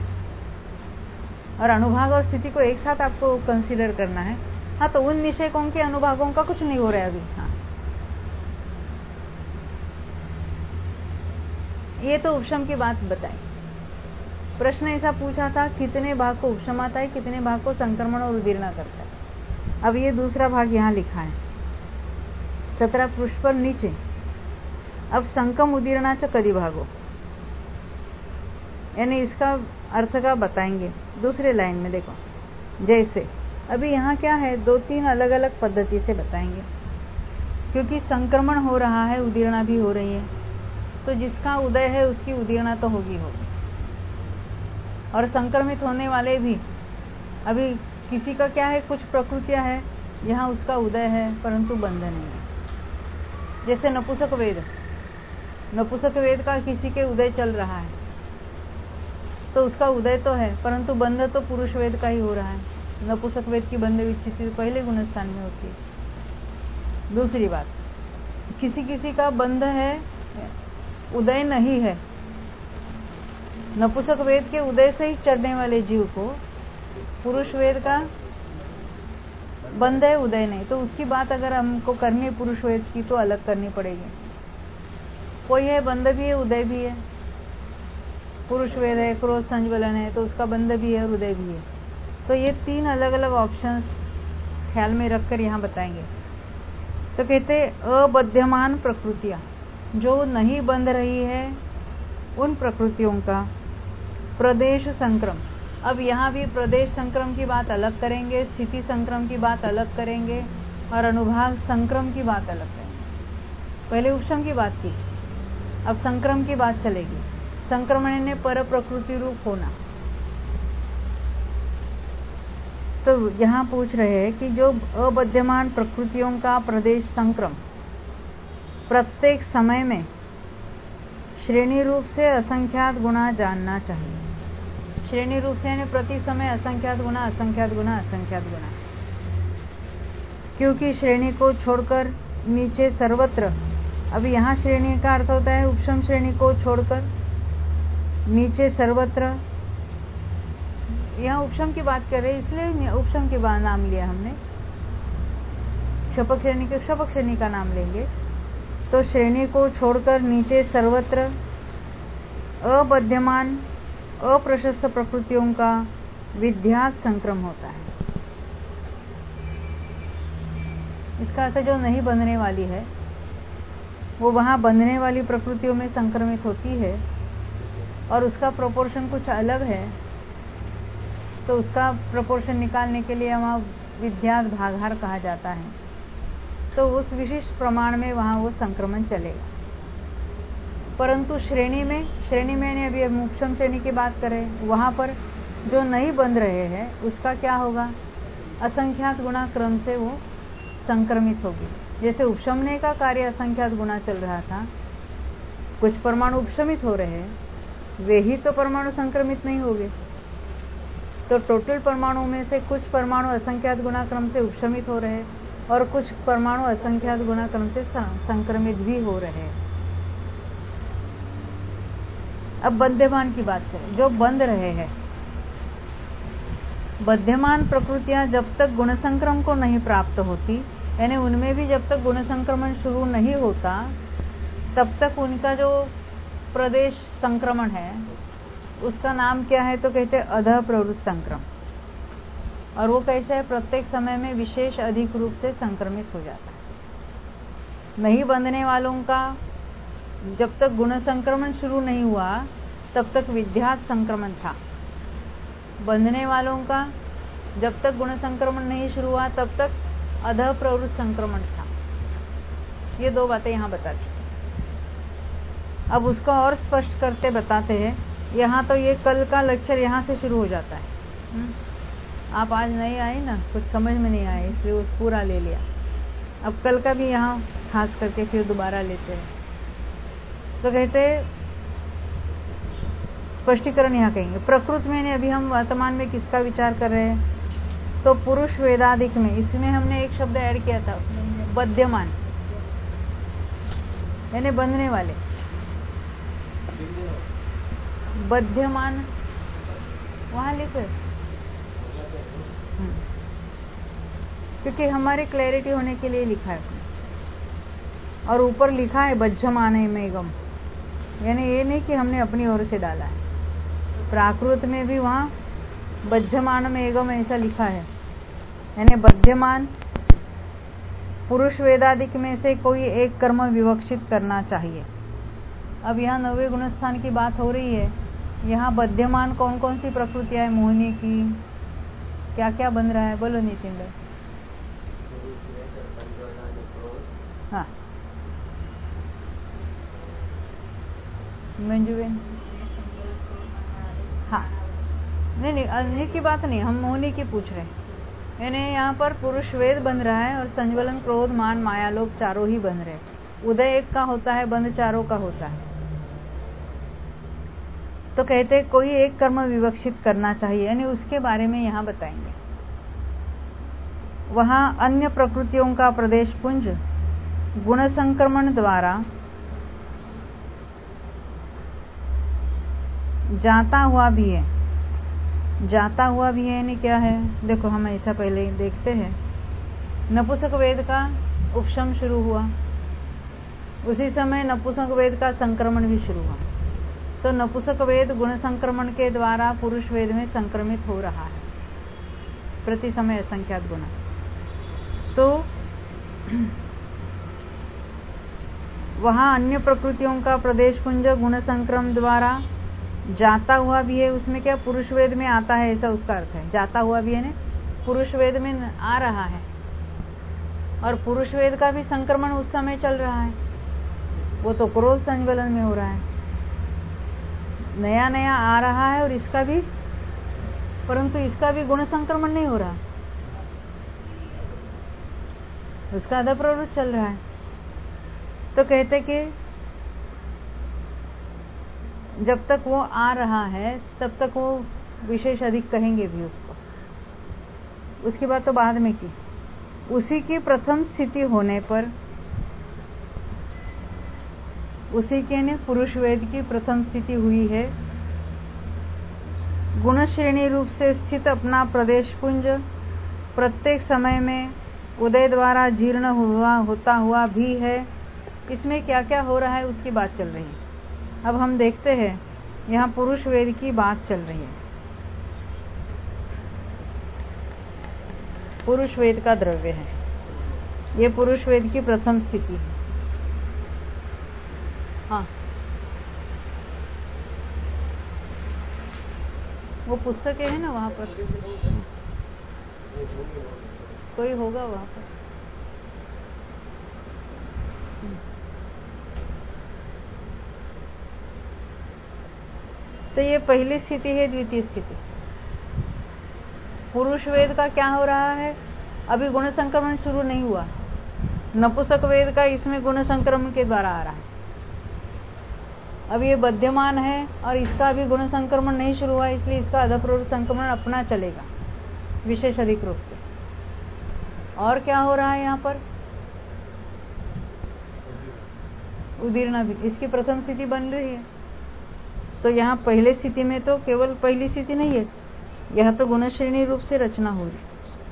और अनुभाग और स्थिति को एक साथ आपको कंसीडर करना है। हाँ, तो उन निषेकों के अनुभागों का कुछ नहीं हो रहा है अभी। हाँ, ये तो उपशम की बात बताई। प्रश्न ऐसा पूछा था, कितने भाग को उपशम आता है, कितने भाग को संक्रमण और उदीर्णा करता है। अब ये दूसरा भाग यहाँ लिखा है 17 पृष्ठ पर नीचे। अब संकम उदीर्णाचा कधी भागो, यानी इसका अर्थ का बताएंगे दूसरे लाइन में। देखो, जैसे अभी यहाँ क्या है, 2-3 अलग अलग पद्धति से बताएंगे, क्योंकि संक्रमण हो रहा है, उदीर्णा भी हो रही है। तो जिसका उदय है उसकी उदीर्णा तो होगी, और संक्रमित होने वाले भी। अभी किसी का क्या है, कुछ प्रकृतियां है यहाँ उसका उदय है परंतु बंध नहीं है। जैसे नपुंसक वेद का किसी के उदय चल रहा है, तो उसका उदय तो है परंतु बंध तो पुरुष वेद का ही हो रहा है। नपुंसक वेद की बंध विच्छित्ति पहले गुणस्थान में होती है। दूसरी बात, किसी का बंध है, उदय नहीं है। नपुंसक वेद के उदय से ही चढ़ने वाले जीव को पुरुष वेद का बंध है, उदय नहीं, तो उसकी बात अगर हमको करनी है पुरुष वेद की तो अलग करनी पड़ेगी। कोई है बंध भी है, उदय भी है। पुरुष वेद है, क्रोध संज्वलन है, तो उसका बंध भी है और उदय भी है। तो ये 3 अलग अलग ऑप्शंस ख्याल में रखकर यहाँ बताएंगे। तो कहते अबध्यमान प्रकृतियां, जो नहीं बंध रही है, उन प्रकृतियों का प्रदेश संक्रम। अब यहाँ भी प्रदेश संक्रम की बात अलग करेंगे, स्थिति संक्रम की बात अलग करेंगे, और अनुभाग संक्रम की बात अलग करेंगे। पहले उपशम की बात की, अब संक्रम की बात चलेगी। संक्रमण ने पर प्रकृति रूप होना। तो यहाँ पूछ रहे हैं कि जो अबध्यमान प्रकृतियों का प्रदेश संक्रम प्रत्येक समय में श्रेणी रूप से असंख्यात गुना जानना चाहिए। श्रेणी रूप से यानी प्रति समय असंख्यात गुना, असंख्यात गुना, असंख्यात गुना। क्योंकि श्रेणी को छोड़कर नीचे सर्वत्र, अभी यहाँ श्रेणी का अर्थ होता है उपशम श्रेणी को छोड़कर नीचे सर्वत्र। यहाँ उपशम की बात कर रहे हैं, इसलिए उपशम के बाद नाम लिया हमने। क्षपक श्रेणी के क्षपक श्रेणी का नाम लेंगे। तो श्रेणी को छोड़कर नीचे सर्वत्र अबध्यमान अप्रशस्त प्रकृतियों का विध्यात संक्रम होता है। इसका अर्थ जो नहीं बंधने वाली है वो वहाँ बंधने वाली प्रकृतियों में संक्रमित होती है और उसका प्रोपोर्शन कुछ अलग है, तो उसका प्रोपोर्शन निकालने के लिए वहाँ विध्यात भागाहार कहा जाता है। तो उस विशिष्ट प्रमाण में वहाँ वो संक्रमण चलेगा। परंतु श्रेणी में अभी मुक्षम श्रेणी की बात करें, वहाँ पर जो नहीं बंध रहे हैं उसका क्या होगा, असंख्यात गुणा क्रम से वो संक्रमित होगी। जैसे उपशमने का कार्य असंख्यात गुणा चल रहा था, कुछ परमाणु उपशमित हो रहे हैं, वे ही तो परमाणु संक्रमित नहीं होंगे। तो टोटल परमाणु में से कुछ परमाणु असंख्यात गुणा क्रम से उपशमित हो रहे हैं और कुछ परमाणु असंख्यात गुणा क्रम से संक्रमित भी हो रहे हैं। अब बद्यमान की बात करें, जो बंध रहे हैं, बद्यमान प्रकृतियां जब तक गुण संक्रमण को नहीं प्राप्त होती, यानी उनमें भी जब तक गुण संक्रमण शुरू नहीं होता, तब तक उनका जो प्रदेश संक्रमण है उसका नाम क्या है, तो कहते हैं अधः प्रवृत्त संक्रमण। और वो कैसे है, प्रत्येक समय में विशेष अधिक रूप से संक्रमित हो जाता है। नहीं बंधने वालों का जब तक गुण संक्रमण शुरू नहीं हुआ तब तक विध्यात संक्रमण था, बंधने वालों का जब तक गुण संक्रमण नहीं शुरू हुआ तब तक अधः प्रवृत्त संक्रमण था। ये दो बातें यहाँ बताते। अब उसको और स्पष्ट करते बताते हैं। यहाँ तो ये कल का लेक्चर यहाँ से शुरू हो जाता है। आप आज नहीं आए ना, कुछ समझ में नहीं आए, इसलिए वो पूरा ले लिया। अब कल का भी यहाँ खास करके फिर दोबारा लेते हैं। तो कहते स्पष्टीकरण यहाँ कहेंगे। प्रकृति में अभी हम वर्तमान में किसका विचार कर रहे हैं, तो पुरुष वेदाधिक में, इसमें हमने एक शब्द ऐड किया था, बद्यमान, यानी बंधने वाले। बद्यमान वहां लिखो, क्योंकि हमारे क्लैरिटी होने के लिए लिखा है। और ऊपर लिखा है बज्जमान में गम, यानी ये नहीं कि हमने अपनी ओर से डाला है। प्राकृत में भी वहां बज्जमान में एगम ऐसा लिखा है, यानी बद्यमान पुरुष वेदादिक में से कोई एक कर्म विवक्षित करना चाहिए। अब यहाँ 9वें गुणस्थान की बात हो रही है। यहाँ बद्यमान कौन कौन सी प्रकृतियां है मोहिनी की, क्या क्या बन रहा है, बोलो नितिन भाई। हाँ मंजूबेन, हाँ नहीं अन्य की बात नहीं, हम मोहिनी की पूछ रहे हैं। यानी यहाँ पर पुरुष वेद बन रहा है और संज्वलन क्रोध मान मायालोक चारों ही बन रहे हैं। उदय एक का होता है, बंध चारों का होता है। तो कहते कोई एक कर्म विवक्षित करना चाहिए, यानी उसके बारे में यहाँ बताएंगे। वहाँ अन्य प्रकृतियों का प्रदेश पुंज गुण संक्रमण द्वारा जाता हुआ भी है। जाता हुआ भी है यानी क्या है, देखो हम ऐसा पहले देखते हैं। नपुंसक वेद का उपशम शुरू हुआ, उसी समय नपुंसक वेद का संक्रमण भी शुरू हुआ। तो नपुंसक वेद गुण संक्रमण के द्वारा पुरुष वेद में संक्रमित हो रहा है, प्रति समय असंख्यात गुना। तो वहाँ अन्य प्रकृतियों का प्रदेश पुंज गुण संक्रमण द्वारा जाता हुआ भी है। उसमें क्या पुरुष वेद में आता है, ऐसा उसका अर्थ है। जाता हुआ भी है ना, पुरुष वेद में आ रहा है और पुरुष वेद का भी संक्रमण उस समय चल रहा है। वो तो क्रोध संज्वलन में हो रहा है, नया नया आ रहा है और इसका भी, परंतु इसका भी गुण संक्रमण नहीं हो रहा, उसका अधः प्रवृत्त चल रहा है। तो कहते कि जब तक वो आ रहा है तब तक वो विशेष अधिक कहेंगे भी उसको, उसकी बात तो बाद में की। उसी की प्रथम स्थिति होने पर, उसी के ने पुरुष वेद की प्रथम स्थिति हुई है। गुण श्रेणी रूप से स्थित अपना प्रदेश पुंज प्रत्येक समय में उदय द्वारा जीर्ण होता हुआ भी है। इसमें क्या क्या हो रहा है उसकी बात चल रही है। अब हम देखते हैं, यहाँ पुरुष वेद की बात चल रही है। पुरुष वेद का द्रव्य है, ये पुरुष वेद की प्रथम स्थिति है। हाँ, वो पुस्तकें है ना वहाँ पर, कोई होगा वहाँ पर। तो ये पहली स्थिति है। द्वितीय स्थिति पुरुष वेद का क्या हो रहा है, अभी गुण संक्रमण शुरू नहीं हुआ। नपुंसक वेद का इसमें गुण संक्रमण के द्वारा आ रहा है। अब ये बध्यमान है और इसका भी गुण संक्रमण नहीं शुरू हुआ, इसलिए इसका अधप्रवृत्त संक्रमण अपना चलेगा विशेष अधिक रूप से। और क्या हो रहा है यहाँ पर, उदीर्णा भी इसकी प्रथम स्थिति बन रही है। तो यहाँ पहले स्थिति में तो केवल पहली स्थिति नहीं है, यह तो गुणश्रेणी रूप से रचना हो रही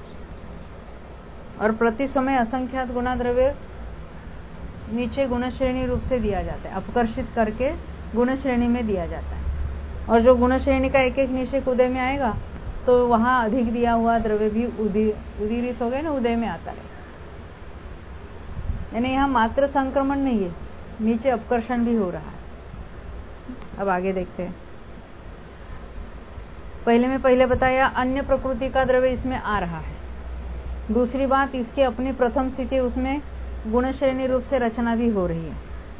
और प्रति समय असंख्यात गुणा द्रव्य नीचे गुणश्रेणी रूप से दिया जाता है, अपकर्षित करके गुणश्रेणी में दिया जाता है। और जो गुणश्रेणी का एक एक निषेक उदय में आएगा तो वहां अधिक दिया हुआ द्रव्य भी उदीरित हो गए ना, उदय में आता है। यानी यहाँ मात्र संक्रमण नहीं है, नीचे अपकर्षण भी हो रहा है। अब आगे देखते हैं। पहले बताया अन्य प्रकृति का द्रव्य इसमें आ रहा है। दूसरी बात, इसकी अपनी प्रथम स्थिति उसमें गुणश्रेणी रूप से रचना भी हो रही है।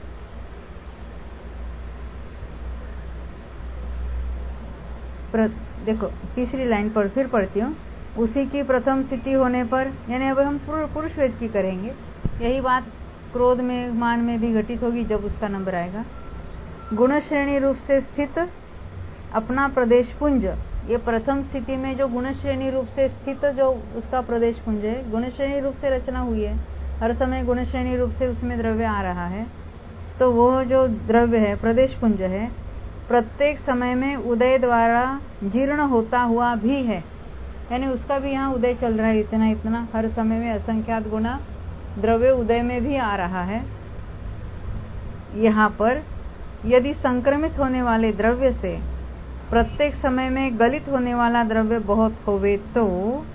देखो तीसरी लाइन पर फिर पढ़ती हूँ। उसी की प्रथम स्थिति होने पर, यानी अब हम पुरुष वेद की करेंगे, यही बात क्रोध में मान में भी घटित होगी जब उसका नंबर आएगा। गुणश्रेणी रूप से स्थित अपना प्रदेश पुंज, ये प्रथम स्थिति में जो गुणश्रेणी रूप से स्थित जो उसका प्रदेश पुंज है, गुणश्रेणी रूप से रचना हुई है, हर समय गुणश्रेणी रूप से उसमें द्रव्य आ रहा है। तो वो जो द्रव्य है प्रदेश पुंज है, प्रत्येक समय में उदय द्वारा जीर्ण होता हुआ भी है, यानी उसका भी यहाँ उदय चल रहा है। इतना इतना हर समय में असंख्यात गुना द्रव्य उदय में भी आ रहा है। यहाँ पर यदि संक्रमित होने वाले द्रव्य से प्रत्येक समय में गलित होने वाला द्रव्य बहुत होवे तो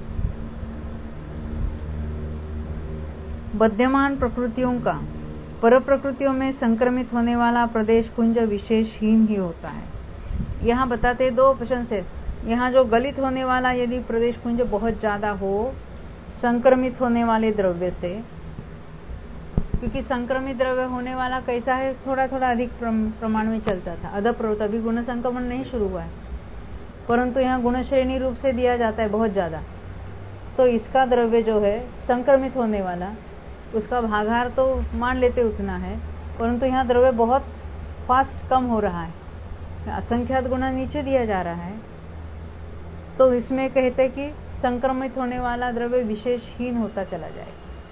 बध्यमान प्रकृतियों का पर प्रकृतियों में संक्रमित होने वाला प्रदेश पुंज विशेषहीन ही होता है। यहाँ बताते दो ऑप्शन है। यहाँ जो गलित होने वाला यदि प्रदेश पुंज बहुत ज्यादा हो संक्रमित होने वाले द्रव्य से, क्योंकि संक्रमित द्रव्य होने वाला कैसा है, थोड़ा थोड़ा अधिक प्रमाण में चलता था। अधप्रवृत्त अभी गुण संक्रमण नहीं शुरू हुआ है, परंतु यहाँ गुणश्रेणी रूप से दिया जाता है बहुत ज्यादा। तो इसका द्रव्य जो है संक्रमित होने वाला, उसका भागाहार तो मान लेते उतना है, परंतु यहाँ द्रव्य बहुत फास्ट कम हो रहा है, असंख्यात गुना नीचे दिया जा रहा है। तो इसमें कहते कि संक्रमित होने वाला द्रव्य विशेषहीन होता चला जाए,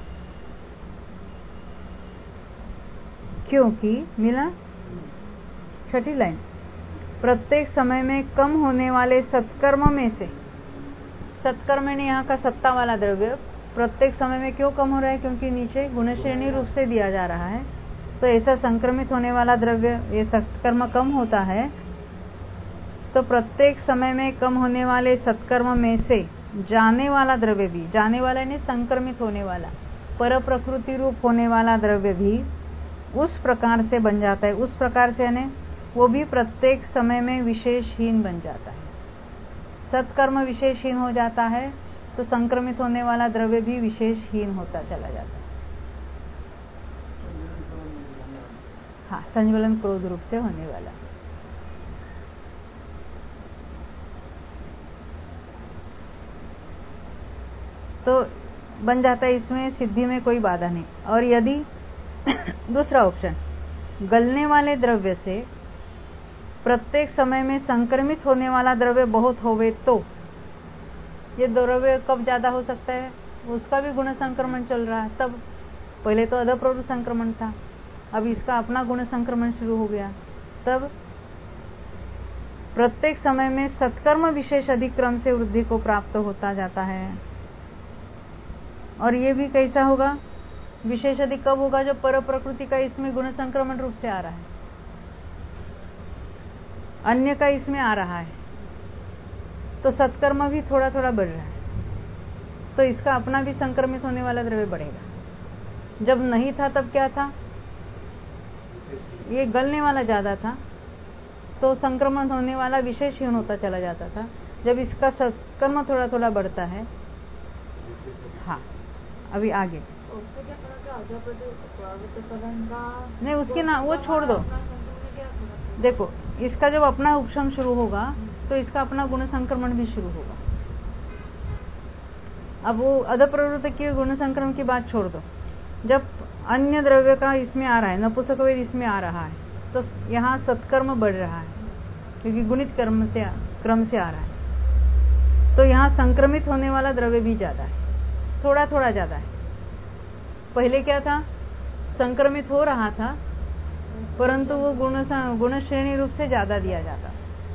क्योंकि मिला छठी लाइन, प्रत्येक समय में कम होने वाले सत्कर्म में से, सत्कर्म ने यहाँ का सत्ता वाला द्रव्य प्रत्येक समय में क्यों कम हो रहा है, क्योंकि नीचे गुणश्रेणी रूप से दिया जा रहा है। तो ऐसा संक्रमित होने वाला द्रव्य, ये सत्कर्म कम होता है, तो प्रत्येक समय में कम होने वाले सत्कर्म में से जाने वाला द्रव्य भी, जाने वाला नहीं संक्रमित होने वाला, पर प्रकृति रूप होने वाला द्रव्य भी उस प्रकार से बन जाता है। उस प्रकार से यानी वो भी प्रत्येक समय में विशेषहीन बन जाता है। सत्कर्म विशेषहीन हो जाता है तो संक्रमित होने वाला द्रव्य भी विशेषहीन होता चला जाता है। हाँ, संज्वलन क्रोध रूप से होने वाला। तो बन जाता है, इसमें सिद्धि में कोई बाधा नहीं। और यदि दूसरा ऑप्शन, गलने वाले द्रव्य से प्रत्येक समय में संक्रमित होने वाला द्रव्य बहुत होवे तो, ये द्रव्य कब ज्यादा हो सकता है, उसका भी गुण संक्रमण चल रहा है। तब पहले तो अधप्रवृत्त संक्रमण था, अब इसका अपना गुण संक्रमण शुरू हो गया। तब प्रत्येक समय में सत्कर्म विशेष अधिक्रम से वृद्धि को प्राप्त होता जाता है। और ये भी कैसा होगा, विशेष अधिक कब होगा, जब पर प्रकृति का इसमें गुण संक्रमण रूप से आ रहा है, अन्य का इसमें आ रहा है, तो सत्कर्म भी थोड़ा थोड़ा बढ़ रहा है, तो इसका अपना भी संक्रमित होने वाला द्रव्य बढ़ेगा। जब नहीं था तब क्या था, ये गलने वाला ज्यादा था तो संक्रमण होने वाला विशेषण होता चला जाता था। जब इसका सत्कर्म थोड़ा थोड़ा बढ़ता है, हाँ अभी आगे नहीं उसके ना वो छोड़ दो। देखो इसका जब अपना उपशम शुरू होगा तो इसका अपना गुण संक्रमण भी शुरू होगा। अब वो अध प्रवृत्ति की गुण संक्रमण की बात छोड़ दो। जब अन्य द्रव्य का इसमें आ रहा है, नपुंसक वेद इसमें आ रहा है, तो यहाँ सत्कर्म बढ़ रहा है क्योंकि गुणित क्रम से आ रहा है। तो यहाँ संक्रमित होने वाला द्रव्य भी ज्यादा है, थोड़ा थोड़ा ज्यादा है। पहले क्या था, संक्रमित हो रहा था परंतु वो गुण श्रेणी रूप से ज्यादा दिया जाता।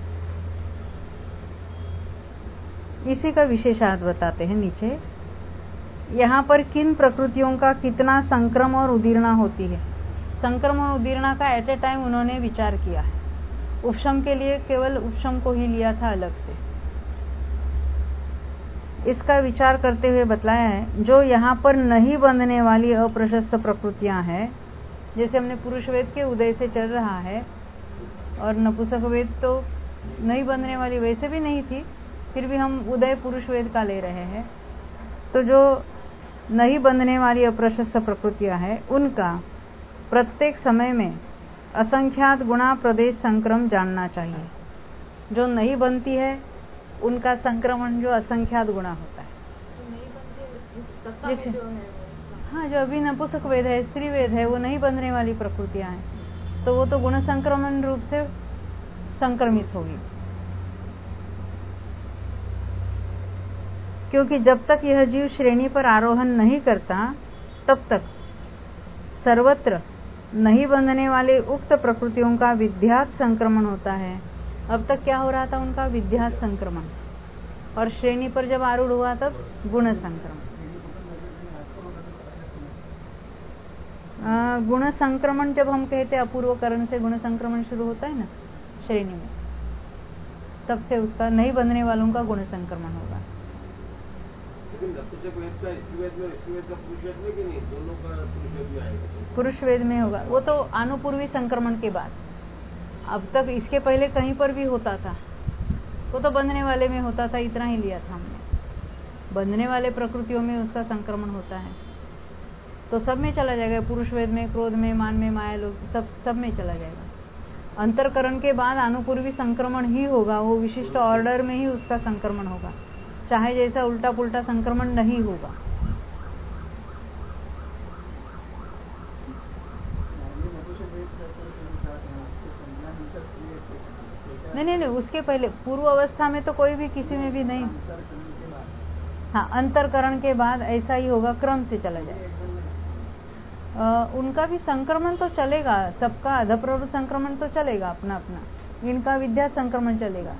इसी का विशेषार्थ बताते हैं नीचे। यहाँ पर किन प्रकृतियों का कितना संक्रम और उदीर्णा होती है। संक्रम और उदीर्णा का एट ए टाइम उन्होंने विचार किया है। उपशम के लिए केवल उपशम को ही लिया था अलग से। इसका विचार करते हुए बतलाया है जो यहाँ पर नहीं बंधने वाली अप्रशस्त प्रकृतियां हैं, जैसे हमने पुरुष वेद के उदय से चल रहा है और नपुंसक वेद तो नहीं बंधने वाली वैसे भी नहीं थी, फिर भी हम उदय पुरुष वेद का ले रहे हैं। तो जो नहीं बंधने वाली अप्रशस्त प्रकृतियां हैं उनका प्रत्येक समय में असंख्यात गुणा प्रदेश संक्रम जानना चाहिए। जो नहीं बनती है उनका संक्रमण जो असंख्यात गुणा होता है। हाँ जो अभी नपुंसक वेद है, स्त्री वेद है, वो नहीं बंधने वाली प्रकृतियां हैं तो वो तो गुण संक्रमण रूप से संक्रमित होगी। क्योंकि जब तक यह जीव श्रेणी पर आरोहण नहीं करता तब तक सर्वत्र नहीं बंधने वाले उक्त प्रकृतियों का विध्यात संक्रमण होता है। अब तक क्या हो रहा था उनका विध्यात संक्रमण, और श्रेणी पर जब आरूढ़ हुआ तब गुण संक्रमण। गुण संक्रमण जब हम कहते हैं अपूर्वकरण से गुण संक्रमण शुरू होता है ना श्रेणी में, तब से उसका नहीं बंधने वालों का गुण संक्रमण होगा। पुरुष वेद में होगा, वो तो अनुपूर्वी संक्रमण के बाद। अब तक इसके पहले कहीं पर भी होता था, वो तो बंधने वाले में होता था, इतना ही लिया था हमने। बंधने वाले प्रकृतियों में उसका संक्रमण होता है तो सब में चला जाएगा, पुरुष वेद में, क्रोध में, मान में, माया लोग, सब में चला जाएगा। अंतरकरण के बाद अनुपूर्वी संक्रमण ही होगा, वो विशिष्ट ऑर्डर में ही उसका संक्रमण होगा, चाहे जैसा उल्टा पुल्टा संक्रमण नहीं होगा। नहीं, उसके पहले पूर्व अवस्था में तो कोई भी किसी में भी नहीं। हाँ अंतरकरण के बाद ऐसा ही होगा, क्रम से चला जाएगा। उनका भी संक्रमण तो चलेगा, सबका अधप्रवृत्त संक्रमण तो चलेगा अपना अपना, इनका विद्या संक्रमण चलेगा।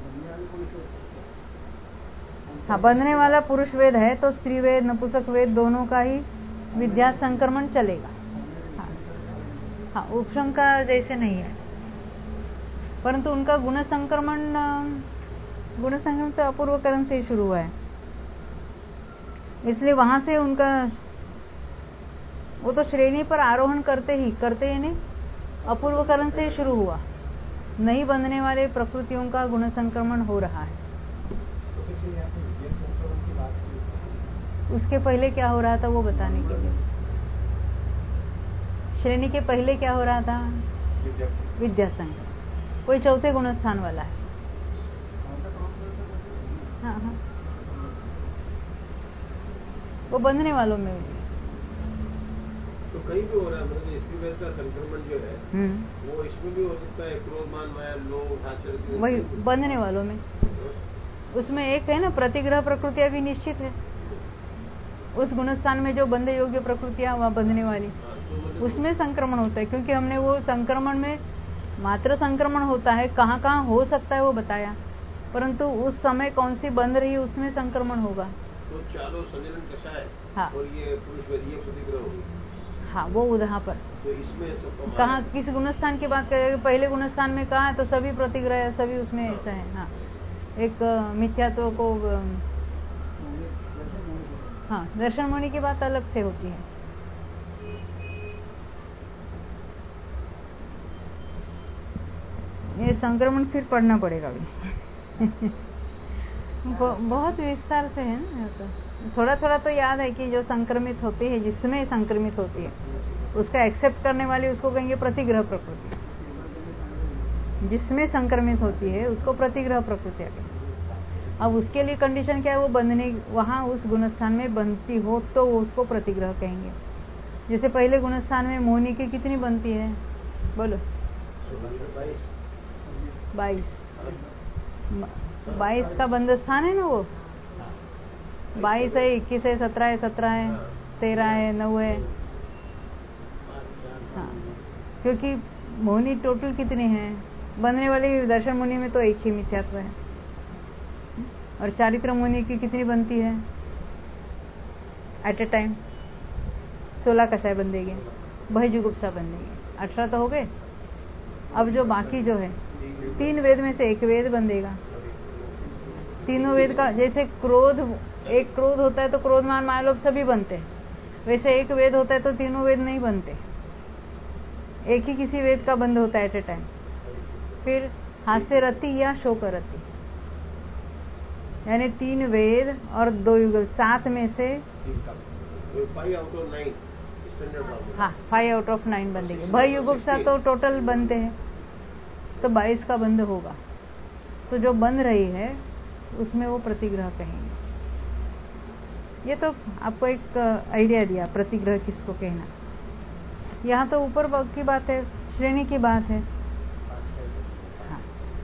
हाँ बंधने वाला पुरुष वेद है तो स्त्री वेद, नपुंसक वेद दोनों का ही विद्या संक्रमण चलेगा। हाँ उपशम का जैसे नहीं है, परंतु उनका गुण संक्रमण तो अपूर्वकरण से ही शुरू हुआ है, इसलिए वहां से उनका वो तो श्रेणी पर आरोहण करते ही नहीं, अपूर्वकरण से ही शुरू हुआ। नहीं बंधने वाले प्रकृतियों का गुण संक्रमण हो रहा है। उसके पहले क्या हो रहा था वो बताने के लिए, श्रेणी के पहले क्या हो रहा था, विद्या संक्रमण, कोई चौथे गुण स्थान वाला है। हाँ वो बंधने वालों में तो कहीं भी हो रहा है, मतलब स्त्री वेद का संक्रमण जो है वो इसमें भी हो सकता है, क्रोध, मान, माया, लोभ, आचरण, वही बंधने वालों में। उसमें एक है ना प्रतिग्रह प्रकृतियां भी निश्चित है, उस गुणस्थान में जो बंधे योग्य प्रकृतियां वह बंधने वाली, उसमें संक्रमण होता है। क्योंकि हमने वो संक्रमण में मात्र संक्रमण होता है, कहाँ कहाँ हो सकता है वो बताया, परंतु उस समय कौन सी बंध रही है उसमें संक्रमण होगा। तो चालो संजलन कषा है। हाँ और ये पुरुष वेद ये प्रतिग्रह होगी। हाँ वो उधर पर तो इसमें कहाँ किस गुणस्थान की बात करें, पहले गुणस्थान में कहा है तो सभी प्रतिग्रह सभी उसमें ऐसा है। हाँ एक मिथ्यात्व को, हाँ दर्शन मुनि की बात अलग से होती है। ये संक्रमण फिर पढ़ना पड़ेगा अभी। बहुत विस्तार से है ना। तो थोड़ा थोड़ा तो याद है कि जो संक्रमित होती है, जिसमें संक्रमित होती है, उसका एक्सेप्ट करने वाली उसको कहेंगे प्रतिग्रह प्रकृति। जिसमें संक्रमित होती है उसको प्रतिग्रह प्रकृति कहते हैं। अब उसके लिए कंडीशन क्या है, वो बंधने, वहां उस गुणस्थान में बनती हो तो वो उसको प्रतिग्रह कहेंगे। जैसे पहले गुणस्थान में मोहिनी की कितनी बनती है, बोलो? 22 का बंध स्थान है ना वो। 22 है, 21 है, 17 है, 17 है, 13 है, 9 है। हाँ, क्योंकि मोहिनी टोटल कितनी है? बनने वाली दर्शन मुनि में तो एक ही मिथ्यात्व है। और चारित्र मुनि की कितनी बनती है एट ए टाइम? 16 कषाय बंधेंगे, बहिजुगुप्सा बंधेंगे, 18 तो हो गए। अब जो बाकी जो है 3 वेद में से एक वेद बंधेगा। तीनों वेद का, जैसे क्रोध, एक क्रोध होता है तो क्रोधमान मायालोभ सभी बनते हैं, वैसे एक वेद होता है तो तीनों वेद नहीं बनते, एक ही किसी वेद का बंध होता है एट ए टाइम। फिर हास्य रति या शोक रति, यानी 3 वेद और 2 युगल, 7 में से 5 out of 9 हाँ 5 out of 9 बंधेंगे। भय युगुप्सा तो टोटल बनते हैं, तो 22 का बंध होगा। तो जो बन रही है उसमें वो प्रतिग्रह कहेंगे। ये तो आपको एक आइडिया दिया प्रतिग्रह किसको कहना। यहाँ तो ऊपर की बात है, श्रेणी की बात है। हाँ।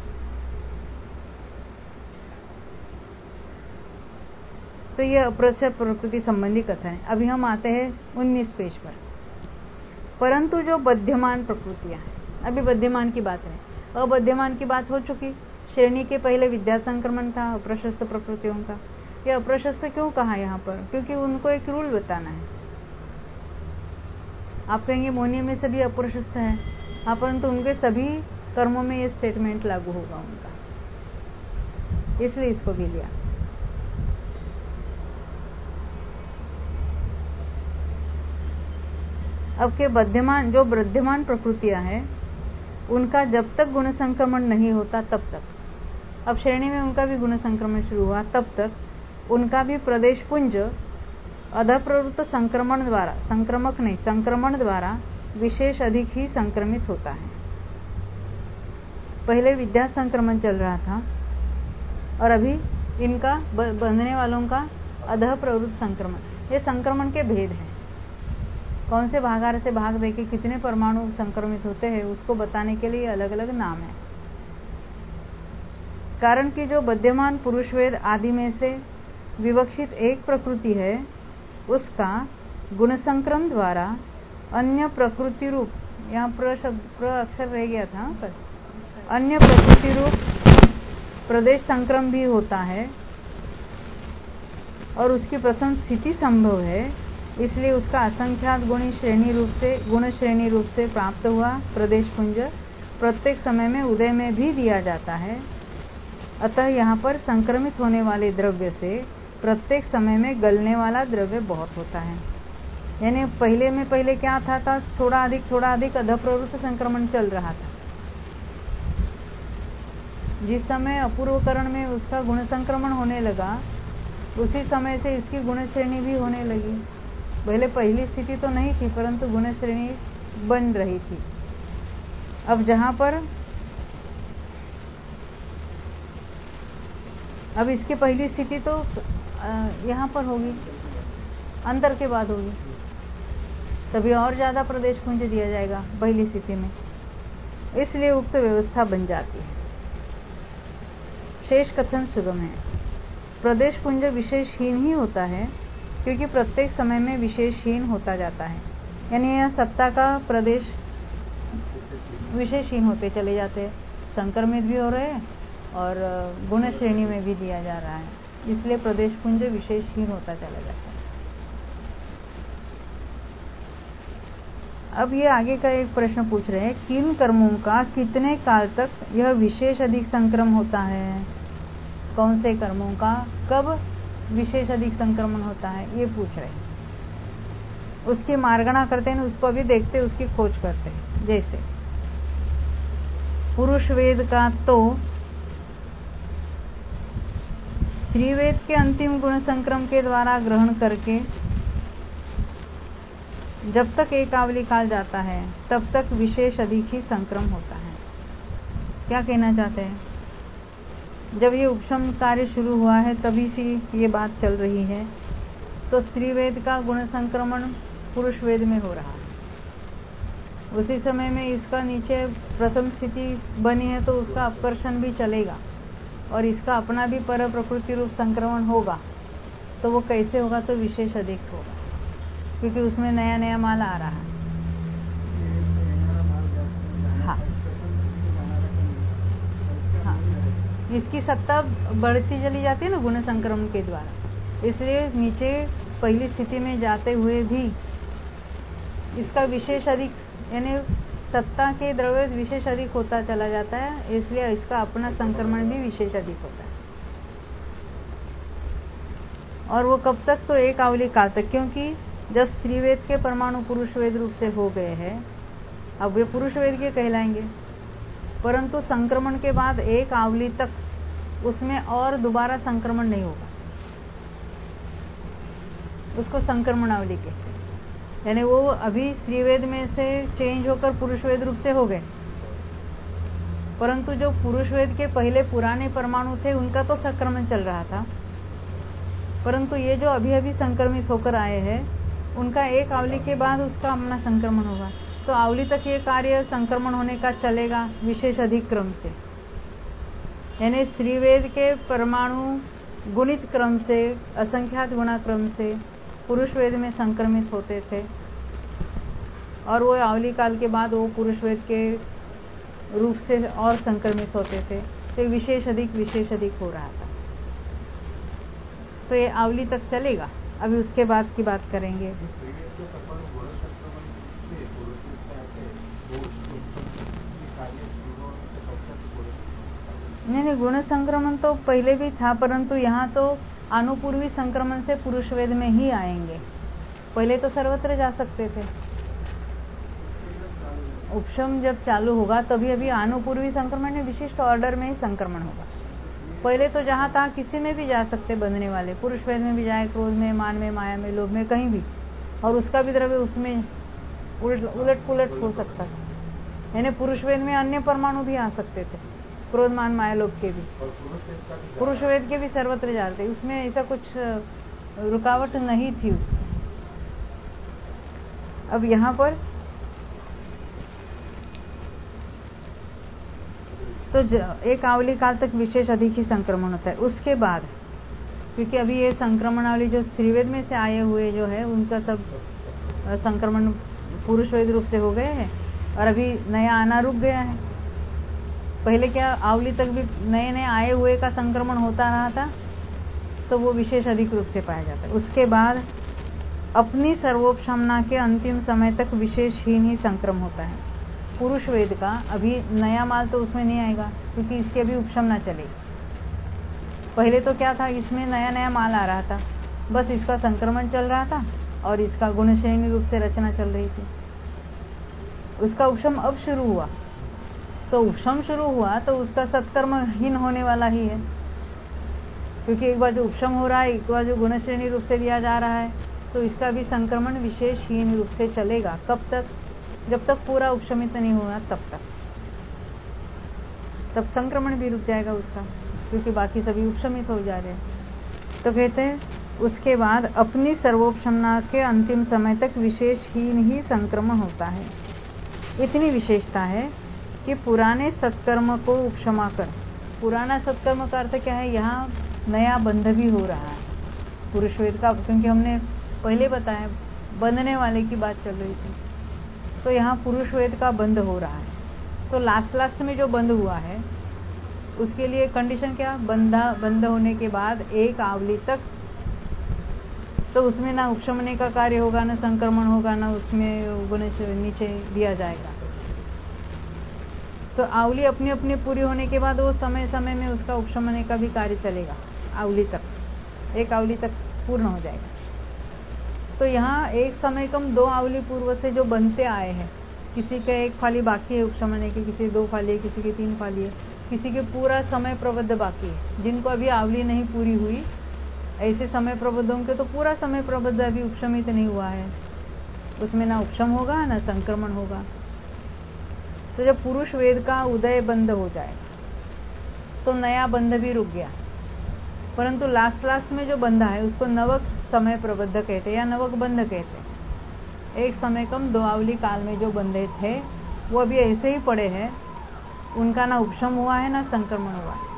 तो ये अप्रच्छ प्रकृति संबंधी कथा है। अभी हम आते हैं 19 पेज पर। परंतु जो बध्यमान प्रकृतियां हैं, अभी बध्यमान की बात है, अबध्यमान की बात हो चुकी। श्रेणी के पहले विद्या संक्रमण था अप्रशस्त प्रकृतियों का। ये अप्रशस्त क्यों कहा यहाँ पर? क्योंकि उनको एक रूल बताना है। आप कहेंगे मोहिनी में सभी अप्रशस्त हैं, हाँ, परंतु उनके सभी कर्मों में ये स्टेटमेंट लागू होगा उनका, इसलिए इसको भी लिया। अब के बध्यमान, जो बध्यमान प्रकृतियां हैं, उनका जब तक गुण संक्रमण नहीं होता तब तक, अब श्रेणी में उनका भी गुण संक्रमण शुरू हुआ, तब तक उनका भी प्रदेश पुंज अधप्रवृत्त संक्रमण द्वारा, संक्रमक नहीं, संक्रमण द्वारा विशेष अधिक ही संक्रमित होता है। पहले विद्या संक्रमण चल रहा था और अभी इनका बंधने वालों का अधः प्रवृत्त संक्रमण। ये संक्रमण के भेद हैं। कौन से भागार से भाग देके कितने परमाणु संक्रमित होते हैं उसको बताने के लिए अलग अलग नाम है। कारण कि जो बध्यमान पुरुष वेद आदि में से विवक्षित एक प्रकृति है, उसका गुण संक्रम द्वारा अन्य प्रकृति रूप, यहाँ प्र अक्षर रह गया था पर, अन्य प्रकृति रूप प्रदेश संक्रम भी होता है और उसकी प्रथम स्थिति संभव है। इसलिए उसका असंख्यात गुण श्रेणी रूप से प्राप्त हुआ प्रदेश पुंज प्रत्येक समय में उदय में भी दिया जाता है। अतः यहाँ पर संक्रमित होने वाले द्रव्य से प्रत्येक समय में गलने वाला द्रव्य बहुत होता है। यानी पहले क्या था थोड़ा अधिक अधप्रवृत्त संक्रमण चल रहा था। जिस समय अपूर्वकरण में उसका गुण संक्रमण होने लगा, उसी समय से इसकी गुण श्रेणी भी होने लगी। पहले पहली स्थिति तो नहीं थी, परंतु गुण श्रेणी बन रही थी। अब जहां पर अब इसकी पहली स्थिति तो यहाँ पर होगी, अंतर के बाद होगी, तभी और ज्यादा प्रदेश पुंज दिया जाएगा पहली स्थिति में, इसलिए उक्त व्यवस्था बन जाती है। शेष कथन सुगम है। प्रदेश पुंज विशेषहीन ही होता है, क्योंकि प्रत्येक समय में विशेषहीन होता जाता है। यानी यह सत्ता का प्रदेश विशेषहीन होते चले जाते हैं, संक्रमित भी हो रहे हैं और गुण श्रेणी में भी दिया जा रहा है, इसलिए प्रदेश पुंज विशेषहीन होता चला जाता है। अब ये आगे का एक प्रश्न पूछ रहे हैं, किन कर्मों का कितने काल तक यह विशेष अधिक संक्रमण होता है? कौन से कर्मों का कब विशेष अधिक संक्रमण होता है, ये पूछ रहे हैं। उसकी मार्गणा करते हैं, उसको भी देखते, उसकी खोज करते हैं। जैसे पुरुष वेद का तो स्त्री वेद के अंतिम गुण संक्रम के द्वारा ग्रहण करके जब तक एकावली काल जाता है तब तक विशेष अधिक ही संक्रम होता है। क्या कहना चाहते हैं? जब ये उपशम कार्य शुरू हुआ है तभी से ये बात चल रही है, तो स्त्री वेद का गुण संक्रमण पुरुष वेद में हो रहा है। उसी समय में इसका नीचे प्रथम स्थिति बनी है तो उसका अपकर्षण भी चलेगा और इसका अपना भी पर प्रकृति रूप संक्रमण होगा। तो वो कैसे होगा? तो विशेष अधिक होगा, क्योंकि उसमें नया नया माल आ रहा है। हाँ हाँ, इसकी सत्ता बढ़ती चली जाती है ना गुण संक्रमण के द्वारा, इसलिए नीचे पहली स्थिति में जाते हुए भी इसका विशेष अधिक यानी सत्ता के द्रव्य विशेष अधिक होता चला जाता है, इसलिए इसका अपना संक्रमण भी विशेष अधिक होता है। और वो कब तक? तो एक आवली काल तक, क्योंकि जब स्त्री वेद के परमाणु पुरुष वेद रूप से हो गए हैं, अब वे पुरुष वेद के कहलाएंगे, परंतु संक्रमण के बाद एक आवली तक उसमें और दोबारा संक्रमण नहीं होगा। उसको संक्रमण आवली कहते हैं। यानी वो अभी स्त्री वेद में से चेंज होकर पुरुष वेद रूप से हो गए, परंतु जो पुरुष वेद के पहले पुराने परमाणु थे उनका तो संक्रमण चल रहा था, परंतु ये जो अभी अभी संक्रमित होकर आए हैं उनका एक आवली के बाद उसका अपना संक्रमण होगा। तो आवली तक ये कार्य संक्रमण होने का चलेगा विशेष अधिक क्रम से। यानी स्त्री वेद के परमाणु गुणित क्रम से, असंख्यात गुणा क्रम से पुरुष वेद में संक्रमित होते थे, और वो आवली काल के बाद वो पुरुष वेद के रूप से और संक्रमित होते थे, तो विशेष अधिक हो रहा था। तो ये आवली तक चलेगा। अभी उसके बाद की बात करेंगे। नहीं, गुण संक्रमण तो पहले भी था, परंतु यहाँ तो अनुपूर्वी संक्रमण से पुरुष वेद में ही आएंगे। पहले तो सर्वत्र जा सकते थे। उपशम जब चालू होगा तभी अभी अनुपूर्वी संक्रमण में विशिष्ट ऑर्डर में ही संक्रमण होगा। पहले तो जहाँ तहाँ किसी में भी जा सकते बंधने वाले, पुरुष वेद में भी जाए, क्रोध में, मान में, माया में, लोभ में, कहीं भी, और उसका भी द्रव्य उसमें उलट पुलट हो सकता था। यानी पुरुष वेद में अन्य परमाणु भी आ सकते थे, क्रोध, मान, माया, लोभ के भी, पुरुष वेद के भी सर्वत्र जाते, उसमें ऐसा कुछ रुकावट नहीं थी उसमें। अब यहाँ पर तो एक आवली काल तक विशेष अधिक ही संक्रमण होता है। उसके बाद क्योंकि अभी ये संक्रमणावली जो स्त्रीवेद में से आए हुए जो है उनका सब संक्रमण पुरुष वेद रूप से हो गए हैं, और अभी नया आना रुक गया है। पहले क्या आवली तक भी नए नए आए हुए का संक्रमण होता रहा था, तो वो विशेष अधिक रूप से पाया जाता है। उसके बाद अपनी सर्वोपशमना के अंतिम समय तक विशेषहीन ही संक्रम होता है। पुरुष वेद का अभी नया माल तो उसमें नहीं आएगा, क्योंकि इसकी अभी उपशमना चलेगी। पहले तो क्या था, इसमें नया नया माल आ रहा था, बस इसका संक्रमण चल रहा था और इसका गुणश्रेणी रूप से रचना चल रही थी। उसका उपशम अब शुरू हुआ, तो उपशम शुरू हुआ तो उसका सत्कर्महीन होने वाला ही है, क्योंकि एक बार जो उपशम हो रहा है, एक बार जो गुणश्रेणी रूप से लिया जा रहा है, तो इसका भी संक्रमण विशेषहीन रूप से चलेगा। कब तक? जब तक पूरा उपशमित नहीं हुआ तब संक्रमण भी रुक जाएगा उसका, क्योंकि बाकी सभी उपशमित हो जा रहे हैं। तो कहते हैं उसके बाद अपनी सर्वोपशमना के अंतिम समय तक विशेषहीन ही संक्रमण होता है। इतनी विशेषता है कि पुराने सत्कर्म को उपशमा कर, पुराना सत्कर्म का अर्थ क्या है, यहाँ नया बंध भी हो रहा है पुरुष वेद का, क्योंकि हमने पहले बताया बंधने वाले की बात चल रही थी, तो यहाँ पुरुष वेद का बंध हो रहा है। तो लास्ट में जो बंध हुआ है उसके लिए कंडीशन क्या, बंध होने के बाद एक आवली तक तो उसमें ना उपशमने का कार्य होगा, ना संक्रमण होगा, ना उसमें गुण नीचे दिया जाएगा। तो आवली अपनी अपनी पूरी होने के बाद वो समय समय में उसका उपशमने का भी कार्य चलेगा। आवली तक, एक आवली तक पूर्ण हो जाएगा। तो यहाँ एक समय कम दो आवली पूर्व से जो बनते आए हैं किसी के 1 फाली बाकी है उपशमन के, किसी 2 फाली है, किसी के 3 फाली है, किसी के पूरा समय प्रबद्ध बाकी है। जिनको अभी आवली नहीं पूरी हुई, ऐसे समय प्रबद्धों के तो पूरा समय प्रबद्ध अभी उपशमित नहीं हुआ है, उसमें ना उपशम होगा ना संक्रमण होगा। तो जब पुरुष वेद का उदय बंद हो जाए तो नया बंध भी रुक गया, परंतु लास्ट में जो बंधा है उसको नवक समय प्रबद्ध कहते या नवक बंध कहते। एक समय कम 2 आवली काल में जो बंधे थे वो अभी ऐसे ही पड़े हैं, उनका ना उपशम हुआ है ना संक्रमण हुआ है।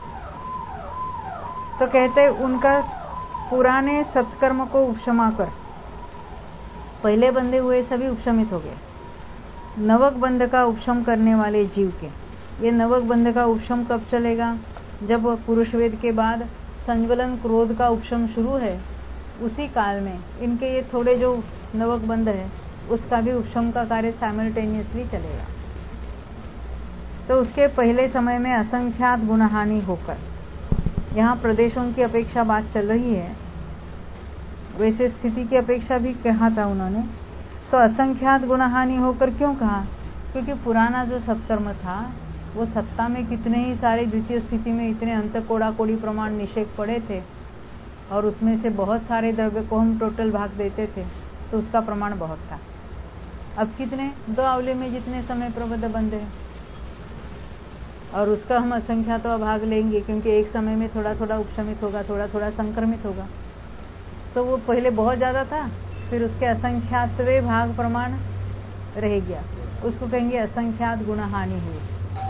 तो कहते उनका पुराने सत्कर्म को उपशमा कर पहले बंधे हुए सभी उपशमित हो गए। नवक बंध का उपशम करने वाले जीव के, ये नवक बंध का उपशम कब चलेगा? जब पुरुष वेद के बाद संज्वलन क्रोध का उपशम शुरू है, उसी काल में इनके ये थोड़े जो नवक बंध है उसका भी उपशम का कार्य साइमल्टेनियसली चलेगा। तो उसके पहले समय में असंख्यात गुणहानि होकर, यहाँ प्रदेशों की अपेक्षा बात चल रही है, वैसे स्थिति की अपेक्षा भी कहा था उन्होंने। तो असंख्यात गुणहानि होकर क्यों कहा? क्योंकि पुराना जो सत्कर्म था वो सत्ता में कितने ही सारे द्वितीय स्थिति में इतने अंत कोड़ा कोड़ी प्रमाण निषेध पड़े थे और उसमें से बहुत सारे द्रव्य को हम टोटल भाग देते थे, तो उसका प्रमाण बहुत था। अब कितने 2 आवली में जितने समय प्रबद्ध बंधे और उसका हम असंख्यात भाग लेंगे, क्योंकि एक समय में थोड़ा थोड़ा उपशमित होगा, थोड़ा थोड़ा संक्रमित होगा। तो वो पहले बहुत ज्यादा था, फिर उसके असंख्यातवे भाग प्रमाण रह गया, उसको कहेंगे असंख्यात गुणहानि हुई।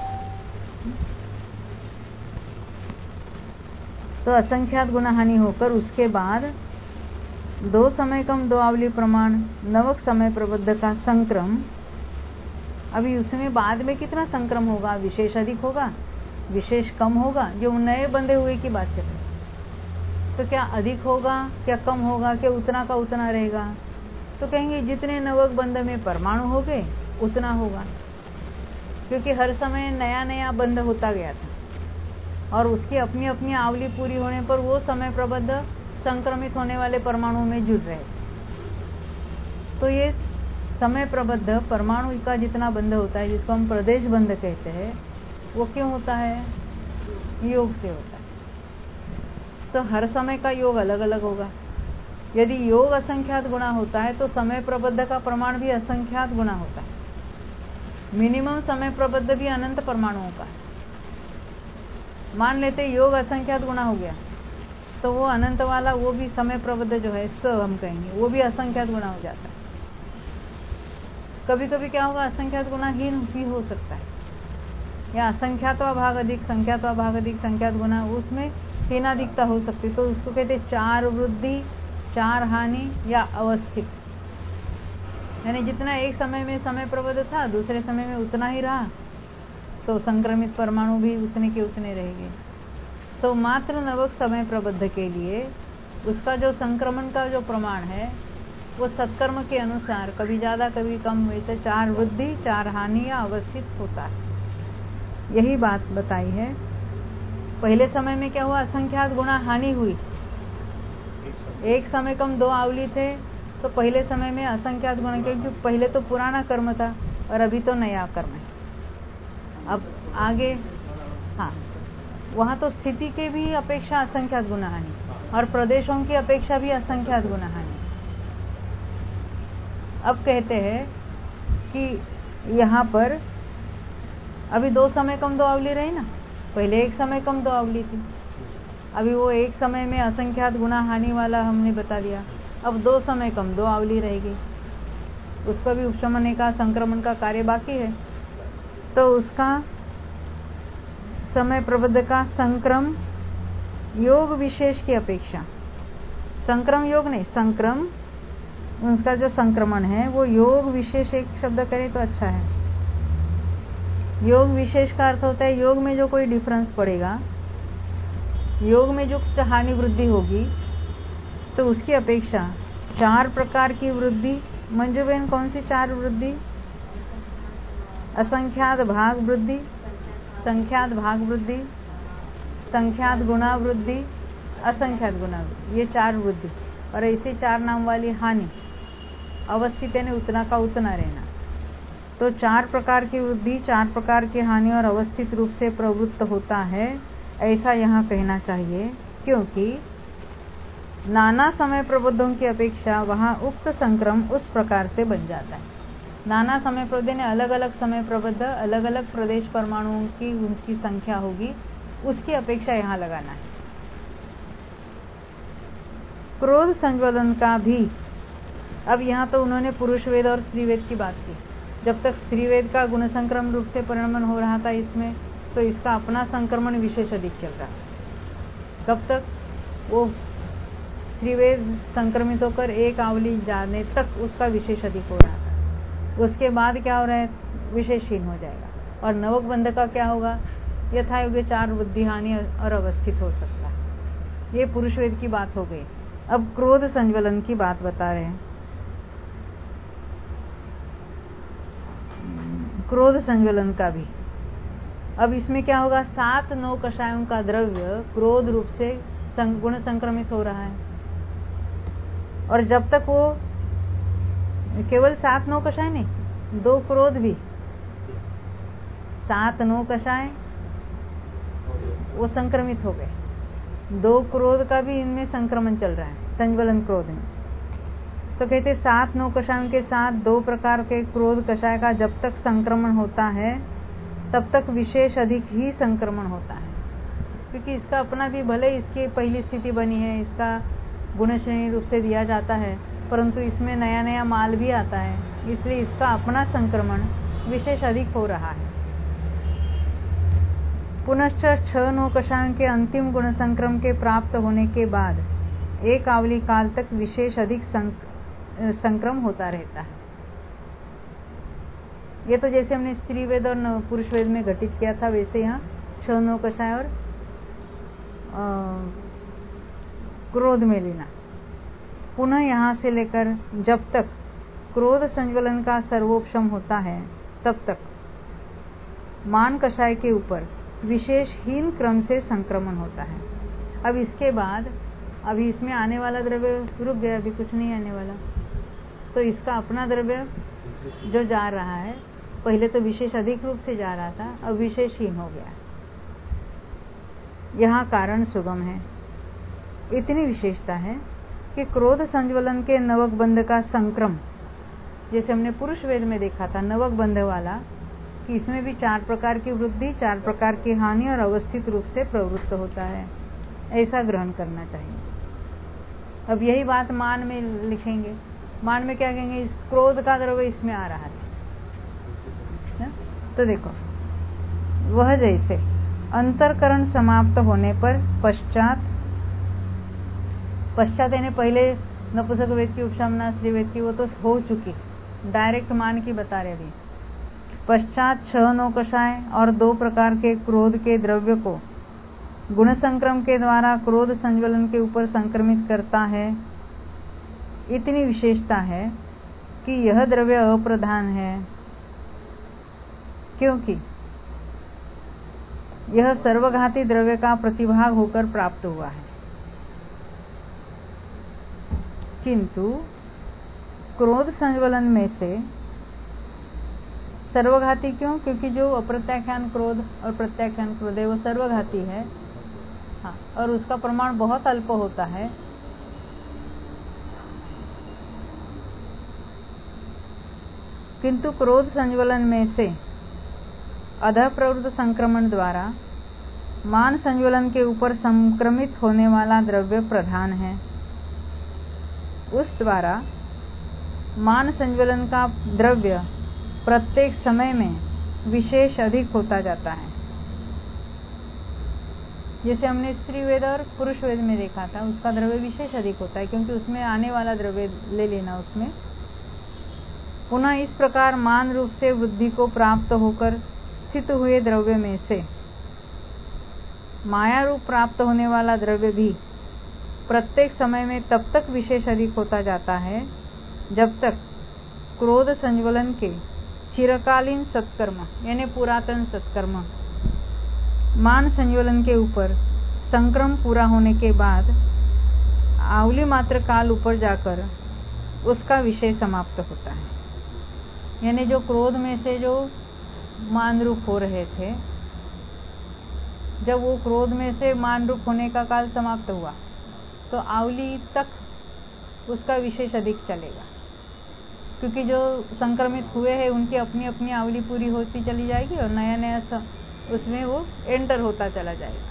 तो असंख्यात गुणहानि होकर उसके बाद 2 समय कम 2 आवली प्रमाण नवक समय प्रबद्ध का संक्रम। अभी उसमें बाद में कितना संक्रम होगा? विशेष अधिक होगा, विशेष कम होगा, जो नए बंधे हुए की बात चल रही। तो क्या अधिक होगा, क्या कम होगा, क्या उतना का उतना रहेगा? तो कहेंगे जितने नवक बंध में परमाणु हो गए उतना होगा, क्योंकि हर समय नया नया बंध होता गया था और उसकी अपनी अपनी आवली पूरी होने पर वो समय प्रबद्ध संक्रमित होने वाले परमाणु में जुड़ रहे। तो ये समय प्रबद्ध परमाणु का जितना बंध होता है, जिसको हम प्रदेश बंध कहते हैं, वो क्यों होता है? योग से होता है। तो हर समय का योग अलग अलग होगा। यदि योग असंख्यात गुणा होता है तो समय प्रबद्ध का प्रमाण भी असंख्यात गुणा होता है। मिनिमम समय प्रबद्ध भी अनंत परमाणुओं का। मान लेते योग असंख्यात गुणा हो गया तो वो अनंत वाला वो भी समय प्रबद्ध जो है हम कहेंगे वो भी असंख्यात गुणा हो जाता है। कभी कभी क्या होगा, असंख्यात गुणाहीन भी हो सकता है, या असंख्यातवा भाग अधिक, संख्यातवा भाग अधिक, संख्यात गुणा, उसमें हीनाधिकता हो सकती है। तो उसको कहते 4 वृद्धि 4 हानि या अवस्थित, यानी जितना एक समय में समय प्रबद्ध था दूसरे समय में उतना ही रहा, तो संक्रमित परमाणु भी उतने के उतने रहेंगे। तो मात्र नवक समय प्रबद्ध के लिए उसका जो संक्रमण का जो प्रमाण है वो सत्कर्म के अनुसार कभी ज्यादा कभी कम, वैसे 4 वृद्धि 4 हानि या अवस्थित होता है। यही बात बताई है। पहले समय में क्या हुआ? असंख्यात गुणा हानि हुई। एक समय कम 2 आवली थे तो पहले समय में असंख्यात गुणा, क्योंकि पहले तो पुराना कर्म था और अभी तो नया कर्म है। अब आगे हाँ, वहाँ तो स्थिति के भी अपेक्षा असंख्यात गुणा हानि और प्रदेशों की अपेक्षा भी असंख्यात गुणा हानि। अब कहते हैं कि यहाँ पर अभी 2 समय कम 2 आवली रही ना, पहले एक समय कम 2 आवली थी, अभी वो एक समय में असंख्यात गुणा हानि वाला हमने बता दिया। अब 2 समय कम 2 आवली रहेगी, उसका भी उपशमन का संक्रमण का कार्य बाकी है। तो उसका समय प्रबद्ध का संक्रम योग विशेष की अपेक्षा, संक्रम योग नहीं, संक्रम उसका जो संक्रमण है वो योग विशेष, एक शब्द करें तो अच्छा है। योग विशेष का अर्थ होता है योग में जो कोई डिफरेंस पड़ेगा, योग में जो हानि वृद्धि होगी तो उसकी अपेक्षा 4 प्रकार की वृद्धि। मंजू बहन कौन सी 4 वृद्धि? असंख्यात भाग वृद्धि, संख्यात भाग वृद्धि, संख्यात गुणा वृद्धि, असंख्यात गुणा वृद्धि, ये 4 वृद्धि। और ऐसे 4 नाम वाली हानि अवस्थित यानी उतना का उतना रहना। तो 4 प्रकार की वृद्धि, 4 प्रकार की हानि और अवस्थित रूप से प्रवृत्त होता है, ऐसा यहाँ कहना चाहिए, क्योंकि नाना समय प्रबुद्धों की अपेक्षा वहाँ उक्त संक्रम उस प्रकार से बन जाता है। नाना समय प्रबुद्ध ने अलग अलग समय प्रबुद्ध, अलग अलग प्रदेश परमाणुओं की उनकी संख्या होगी, उसकी अपेक्षा यहाँ लगाना है। क्रोध संज्वलन का भी, अब यहाँ तो उन्होंने पुरुष वेद और स्त्री वेद की बात की। जब तक स्त्री वेद का गुण संक्रमण रूप से परिणमन हो रहा था इसमें, तो इसका अपना संक्रमण विशेष अधिक चल रहा था। कब तक? वो स्त्री वेद संक्रमित होकर एक आवली जाने तक उसका विशेष अधिक हो रहा था। उसके बाद क्या हो रहा है? विशेषहीन हो जाएगा। और नवक बंध का क्या होगा? यथायोग्य 4 बुद्धि हानि और अवस्थित हो सकता है। ये पुरुष वेद की बात हो गई। अब क्रोध संज्वलन की बात बता रहे हैं। क्रोध संज्वलन का भी, अब इसमें क्या होगा? 7 9 कषायों का द्रव्य क्रोध रूप से गुण संक्रमित हो रहा है। और जब तक वो केवल 7 9 कषाय नहीं, 2 क्रोध भी, 7 9 कषाय वो संक्रमित हो गए, 2 क्रोध का भी इनमें संक्रमण चल रहा है, संज्वलन क्रोध में। तो कहते 7 9 कषायों के साथ 2 प्रकार के क्रोध कषाय का जब तक संक्रमण होता है, तब तक विशेष अधिक ही संक्रमण होता है। क्योंकि इसका अपना भी, भले इसकी पहली स्थिति बनी है, इसका गुण श्रेणी रूप से दिया जाता है, परंतु इसमें नया नया माल भी आता है, इसलिए इसका अपना संक्रमण विशेष अधिक हो रहा है। पुनश्च 6 9 कषायों के अंतिम गुण संक्रम के प्राप्त होने के बाद एक आवली काल तक विशेष अधिक संक्रम होता रहता है। ये तो जैसे हमने स्त्री वेद और पुरुष वेद में घटित किया था, वैसे यहाँ 6 9 कषाय और क्रोध में लेना। पुनः यहाँ से लेकर जब तक क्रोध संज्वलन का सर्वोपशम होता है, तब तक मान कषाय के ऊपर विशेष हीन क्रम से संक्रमण होता है। अब इसके बाद, अभी इसमें आने वाला द्रव्य रुक गया, अभी कुछ नहीं आने वाला, तो इसका अपना द्रव्य जो जा रहा है, पहले तो विशेष अधिक रूप से जा रहा था, अब विशेषहीन हो गया। यहाँ कारण सुगम है। इतनी विशेषता है कि क्रोध संज्वलन के नवक बंध का संक्रम, जैसे हमने पुरुष वेद में देखा था नवक बंध वाला, कि इसमें भी 4 प्रकार की वृद्धि, 4 प्रकार की हानि और अवस्थित रूप से प्रवृत्त होता है, ऐसा ग्रहण करना चाहिए। अब यही बात मान में लिखेंगे। मान में क्या कहेंगे? इस क्रोध का द्रव्य इसमें आ रहा है। तो देखो, वह जैसे अंतरकरण समाप्त होने पर पश्चात यानी पहले नपुंसक वेद की उपशमना स्त्री वेद की वो तो हो चुकी, डायरेक्ट मान की बता रहे अभी। पश्चात 6 9 कषाय और 2 प्रकार के क्रोध के द्रव्य को गुण संक्रम के द्वारा क्रोध संज्वलन के ऊपर संक्रमित करता है। इतनी विशेषता है कि यह द्रव्य अप्रधान है, क्योंकि यह सर्वघाती द्रव्य का प्रतिभाग होकर प्राप्त हुआ है। किंतु क्रोध संज्वलन में से सर्वघाती क्यों? क्योंकि जो अप्रत्याख्यान क्रोध और प्रत्याख्यान क्रोध है वो सर्वघाती है, हाँ, और उसका प्रमाण बहुत अल्प होता है। किंतु क्रोध संज्वलन में से अधः प्रवृत्त संक्रमण द्वारा मान संज्वलन के ऊपर संक्रमित होने वाला द्रव्य प्रधान है। उस द्वारा मान संज्वलन का द्रव्य प्रत्येक समय में विशेष अधिक होता जाता है। जैसे हमने स्त्री वेद और पुरुष वेद में देखा था, उसका द्रव्य विशेष अधिक होता है, क्योंकि उसमें आने वाला द्रव्य ले लेना उसमें। पुनः इस प्रकार मान रूप से वृद्धि को प्राप्त होकर स्थित हुए द्रव्य में से माया रूप प्राप्त होने वाला द्रव्य भी प्रत्येक समय में तब तक विशेष अधिक होता जाता है जब तक क्रोध संज्वलन के चिरकालीन सत्कर्म यानी पुरातन सत्कर्म मान संज्वलन के ऊपर संक्रम पूरा होने के बाद आवली मात्र काल ऊपर जाकर उसका विषय समाप्त होता है। यानी जो क्रोध में से जो मान रूप हो रहे थे, जब वो क्रोध में से मान रूप होने का काल समाप्त हुआ तो आवली तक उसका विशेष अधिक चलेगा, क्योंकि जो संक्रमित हुए हैं उनकी अपनी अपनी आवली पूरी होती चली जाएगी और नया नया उसमें वो एंटर होता चला जाएगा।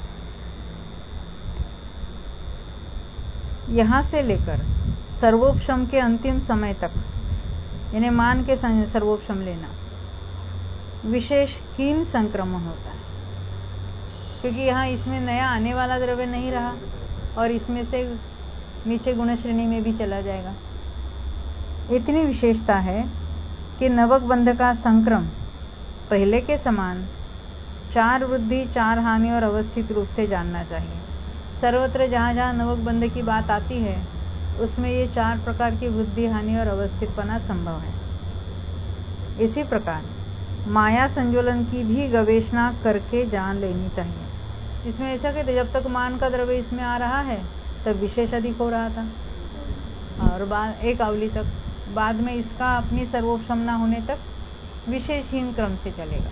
यहाँ से लेकर सर्वोपशम के अंतिम समय तक, यानी मान के सर्वोपशम लेना, विशेष हीन संक्रमण होता है, क्योंकि यहाँ इसमें नया आने वाला द्रव्य नहीं रहा और इसमें से नीचे गुण श्रेणी में भी चला जाएगा। इतनी विशेषता है कि नवक बंध का संक्रम पहले के समान 4 वृद्धि 4 हानि और अवस्थित रूप से जानना चाहिए। सर्वत्र जहाँ जहाँ नवक बंध की बात आती है उसमें ये 4 प्रकार की वृद्धि हानि और अवस्थितपना संभव है। इसी प्रकार माया संज्वलन की भी गवेषणा करके जान लेनी चाहिए। इसमें ऐसा कहते जब तक मान का द्रव्य इसमें आ रहा है तब विशेष अधिक हो रहा था और बाद एक आवली तक, बाद में इसका अपनी सर्वोपशम न होने तक विशेषहीन क्रम से चलेगा।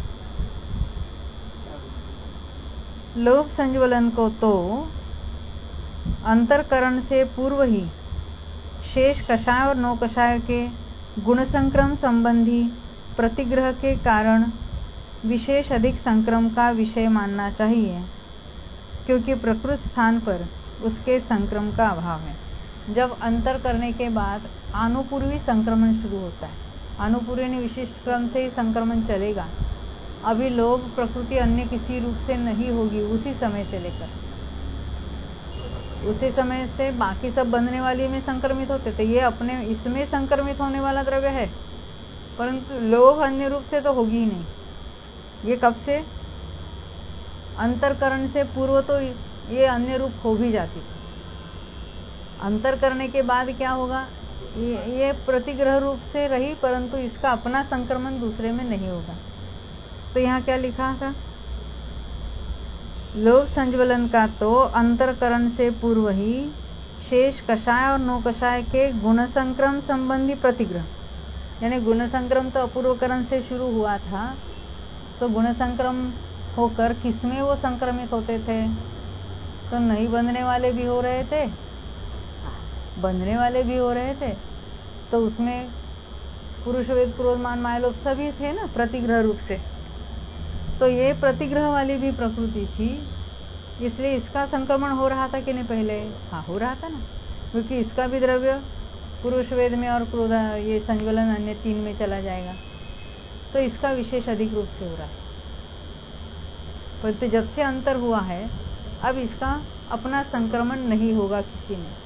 लोभ संज्वलन को तो अंतरकरण से पूर्व ही शेष कषाय और नौ कषाय के गुण संक्रम संबंधी प्रतिग्रह के कारण विशेष अधिक संक्रम का विषय मानना चाहिए, क्योंकि प्रकृत स्थान पर उसके संक्रम का अभाव है। जब अंतर करने के बाद अनुपूर्वी संक्रमण शुरू होता है, अनुपूर्वी ने विशिष्ट क्रम से ही संक्रमण चलेगा। अभी लोभ प्रकृति अन्य किसी रूप से नहीं होगी, उसी समय से लेकर उसी समय से बाकी सब बंधने वाली में संक्रमित होते थे। ये अपने इसमें संक्रमित होने वाला द्रव्य है, परंतु लोभ अन्य रूप से तो होगी ही नहीं। ये कब से? अंतरकरण से पूर्व तो ये अन्य रूप हो भी जाती थी। अंतर करने के बाद क्या होगा? ये प्रतिग्रह रूप से रही, परंतु इसका अपना संक्रमण दूसरे में नहीं होगा। तो यहाँ क्या लिखा था? लोभ संज्वलन का तो अंतरकरण से पूर्व ही शेष कषाय और नौ कषाय के गुण संक्रम संबंधी प्रतिग्रह, यानी गुण संक्रम तो अपूर्वकरण से शुरू हुआ था, तो गुण संक्रम होकर किसमें वो संक्रमित होते थे? तो नहीं बंधने वाले भी हो रहे थे, बंधने वाले भी हो रहे थे, तो उसमें पुरुष वेद क्रोध मान माया लोभ सभी थे ना प्रतिग्रह रूप से। तो ये प्रतिग्रह वाली भी प्रकृति थी, इसलिए इसका संक्रमण हो रहा था कि नहीं पहले? हाँ, हो रहा था ना, क्योंकि इसका भी द्रव्य पुरुष वेद में और क्रोध ये संज्वलन अन्य 3 में चला जाएगा, तो इसका विशेष अधिक रूप से हो रहा है। परंतु जब से अंतर हुआ है अब इसका अपना संक्रमण नहीं होगा किसी में,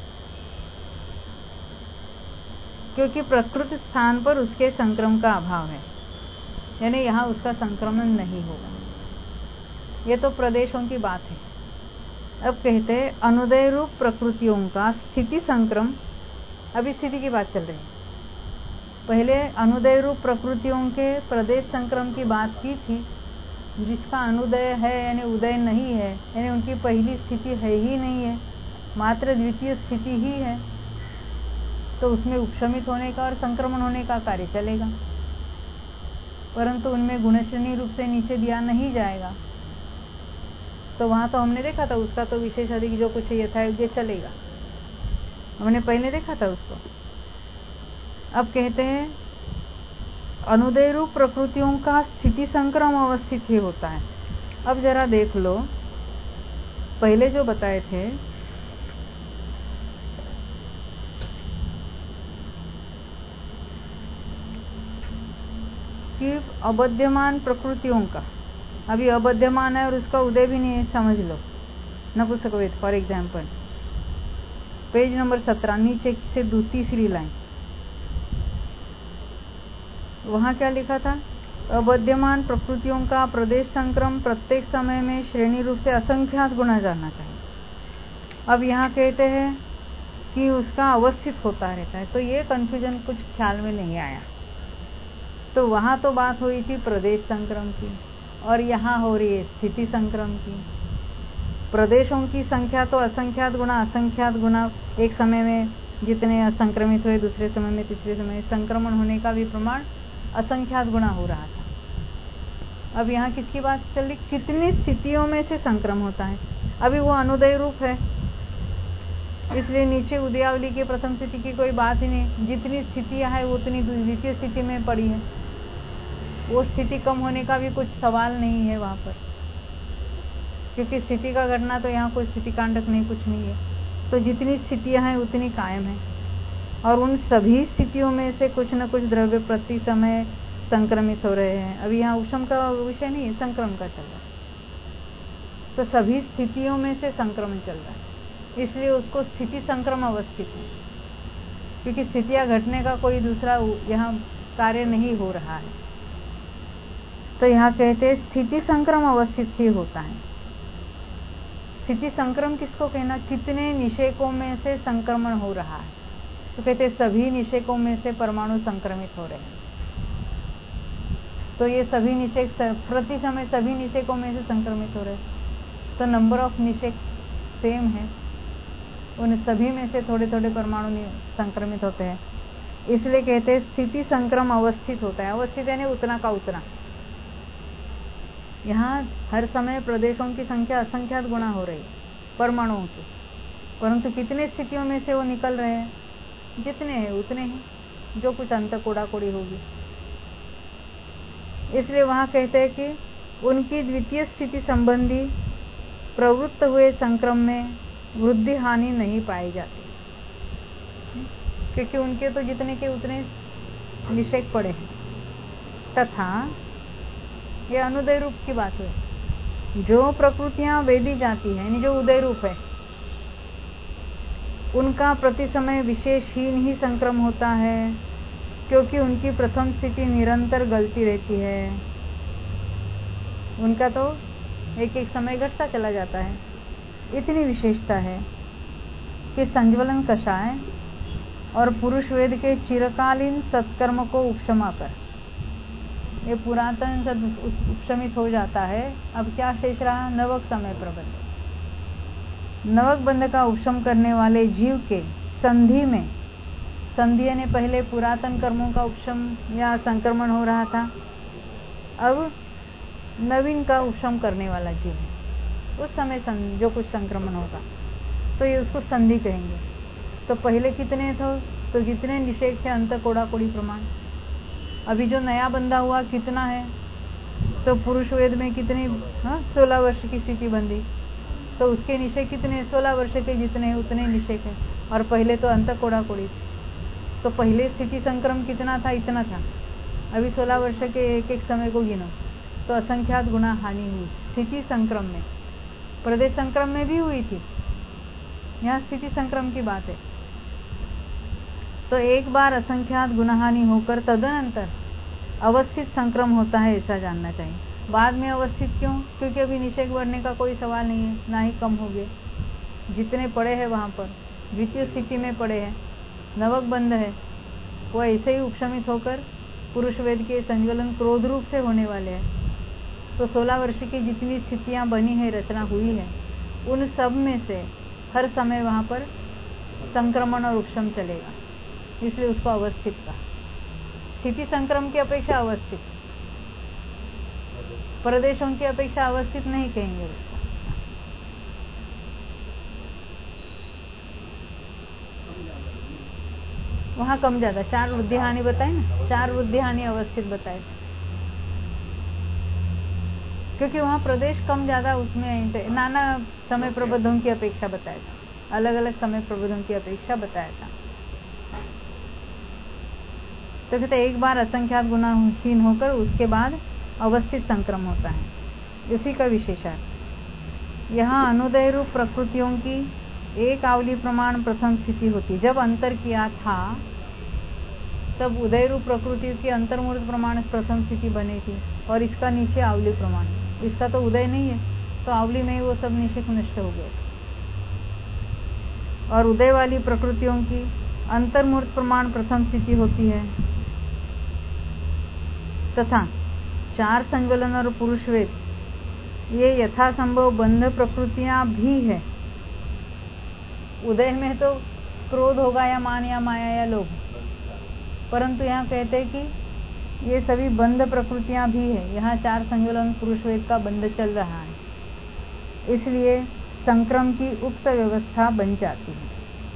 क्योंकि प्रकृत स्थान पर उसके संक्रम का अभाव है, यानी यहाँ उसका संक्रमण नहीं होगा। ये तो प्रदेशों की बात है। अब कहते हैं अनुदय रूप प्रकृतियों का स्थिति संक्रम। अभी स्थिति की बात चल रही है। पहले अनुदय रूप प्रकृतियों के प्रदेश संक्रम की बात की थी। जिसका अनुदय है यानी उदय नहीं है, यानी उनकी पहली स्थिति है ही नहीं है, मात्र द्वितीय स्थिति ही है, तो उसमें उपशमित होने का और संक्रमण होने का कार्य चलेगा, परंतु उनमें गुणश्रेणी रूप से नीचे दिया नहीं जाएगा। तो वहां तो हमने देखा था उसका तो विशेष अधिक जो कुछ यथायोग्य चलेगा, हमने पहले देखा था उसको। अब कहते हैं अनुदय रूप प्रकृतियों का स्थिति संक्रम अवस्थित ही होता है। अब जरा देख लो, पहले जो बताए थे कि अबध्यमान प्रकृतियों का, अभी अबध्यमान है और उसका उदय भी नहीं है, समझ लो। नपुंसक वेद फॉर एग्जाम्पल, पेज नंबर 17 नीचे से तीसरी लाइन, वहां क्या लिखा था? अबध्यमान प्रकृतियों का प्रदेश संक्रम प्रत्येक समय में श्रेणी रूप से असंख्यात गुना जानना चाहिए। अब यहाँ कहते हैं कि उसका अवस्थित होता रहता है, तो ये कंफ्यूजन कुछ ख्याल में नहीं आया। तो वहां तो बात हुई थी प्रदेश संक्रम की, और यहाँ हो रही है स्थिति संक्रम की। प्रदेशों की संख्या तो असंख्यात गुना एक समय में जितने संक्रमित हुए, दूसरे समय में, तीसरे समय में संक्रमण होने का भी प्रमाण असंख्यात गुणा हो रहा था। अब यहाँ किसकी बात चल रही? कितनी स्थितियों में से संक्रम होता है। अभी वो अनुदय रूप है, इसलिए नीचे उदयावली की प्रथम स्थिति की कोई बात ही नहीं। जितनी स्थितियां है उतनी द्वितीय स्थिति में पड़ी है, वो स्थिति कम होने का भी कुछ सवाल नहीं है वहां पर, क्योंकि स्थिति का घटना तो यहाँ कोई स्थिति कांडक नहीं, कुछ नहीं है। तो जितनी स्थितियां हैं उतनी कायम है, और उन सभी स्थितियों में से कुछ न कुछ द्रव्य प्रति समय संक्रमित हो रहे हैं। अभी यहाँ उपशम का विषय नहीं है, संक्रमण का चल रहा है। तो सभी स्थितियों में से संक्रमण चल रहा है, इसलिए उसको स्थिति संक्रम अवस्थित है, क्योंकि स्थितियां घटने का कोई दूसरा यहाँ कार्य नहीं हो रहा है। तो यहाँ कहते हैं स्थिति संक्रम अवस्थित ही होता है। स्थिति संक्रम किसको कहना? कितने निषेकों में से संक्रमण हो रहा है। तो कहते हैं सभी निषेकों में से परमाणु संक्रमित हो रहे हैं। तो ये सभी निषेक प्रति समय सभी निषेकों में से संक्रमित हो रहे हैं, तो नंबर ऑफ निषेक सेम है, उन सभी में से थोड़े थोड़े परमाणु संक्रमित होते हैं। इसलिए कहते हैं स्थिति संक्रम अवस्थित होता है। अवस्थित यानी उतना का उतना। यहाँ हर समय प्रदेशों की संख्या असंख्यात गुणा हो रही है परमाणुओं की, परंतु कितने स्थितियों में से वो निकल रहे हैं? जितने हैं उतने ही, जो कुछ अंत कोड़ाकोड़ी होगी। इसलिए वहां कहते हैं कि उनकी द्वितीय स्थिति संबंधी प्रवृत्त हुए संक्रम में वृद्धि हानि नहीं पाई जाती, क्योंकि उनके तो जितने के उतने निषेक पड़े हैं। तथा यह अनुदय रूप की बात है। जो प्रकृतियां वेदी जाती है, यानी जो उदय रूप है, उनका प्रति समय विशेषहीन ही संक्रम होता है, क्योंकि उनकी प्रथम स्थिति निरंतर गलती रहती है। उनका तो एक एक समय घटता चला जाता है। इतनी विशेषता है कि संज्वलन कषाय और पुरुष वेद के चिरकालीन सत्कर्म को उपशमा कर ये पुरातन सद उपशमित हो जाता है। अब क्या शेष रहा? नवक समय प्रबंध। नवक बंध का उपशम करने वाले जीव के संधि में, संधि यानी पहले पुरातन कर्मों का उपशम या संक्रमण हो रहा था, अब नवीन का उपशम करने वाला जीव है। उस समय जो कुछ संक्रमण होगा तो ये उसको संधि कहेंगे। तो पहले कितने थे? तो जितने निषेक थे अंत कोड़ाकोड़ी प्रमाण। अभी जो नया बंधा हुआ कितना है? तो पुरुष वेद में कितनी 16 वर्ष की स्थिति बंधी, तो उसके निषेक कितने? 16 वर्ष के जितने हैं उतने निषेक है। और पहले तो अंत कोड़ाकोड़ी, तो पहले स्थिति संक्रम कितना था? इतना था। अभी 16 वर्ष के एक एक समय को गिनो तो असंख्यात गुना हानि हुई स्थिति संक्रम में। प्रदेश संक्रम में भी हुई थी, यहाँ स्थिति संक्रम की बात है। तो एक बार असंख्यात गुनाहानि होकर तदनंतर अवस्थित संक्रम होता है, ऐसा जानना चाहिए। बाद में अवस्थित क्यों? क्योंकि अभी निषेक बढ़ने का कोई सवाल नहीं है, ना ही कम हो गए। जितने पड़े हैं वहां पर द्वितीय स्थिति में पड़े हैं, नवक बंध है, वो ऐसे ही उपशमित होकर पुरुष वेद के संज्वलन क्रोध रूप से होने वाले हैं। तो 16 वर्ष की जितनी स्थितियां बनी है, रचना हुई है, उन सब में से हर समय वहां पर संक्रमण और उपशम चलेगा, इसलिए उसको अवस्थित कहा। स्थिति संक्रम की अपेक्षा अवस्थित, प्रदेशों की अपेक्षा अवस्थित नहीं कहेंगे उसको। वहां कम ज्यादा 4 वृद्धि हानि बताए ना, 4 वृद्धि हानि अवस्थित बताए, क्योंकि वहां प्रदेश कम ज्यादा उसमें नाना समय प्रबंधों की अपेक्षा बताया था, अलग अलग समय प्रबंधों की अपेक्षा बताया था। तो कहते एक बार असंख्यात गुनाहीन होकर उसके बाद अवस्थित संक्रम होता है, इसी का विशेषार्थ। यहाँ अनुदय रूप प्रकृतियों की एक आवली प्रमाण प्रथम स्थिति होती। जब अंतर किया था तब उदय रूप प्रकृति की अंतर्मूर्त प्रमाण प्रथम स्थिति बनी थी, और इसका नीचे आवली प्रमाण। इसका तो उदय नहीं है, तो आवली में ही वो सब निषेक नष्ट हो गए। और उदय वाली प्रकृतियों की अंतर्मूर्त प्रमाण प्रथम स्थिति होती है, तथा 4 संज्वलन और पुरुष वेद ये यथासंभव बंध प्रकृतियां भी है। उदय में तो क्रोध होगा या मान या माया या लोभ, परंतु यहाँ कहते हैं कि ये सभी बंध प्रकृतियां भी है। यहाँ 4 संज्ञलन पुरुष वेद का बंध चल रहा है, इसलिए संक्रम की उक्त व्यवस्था बन जाती है।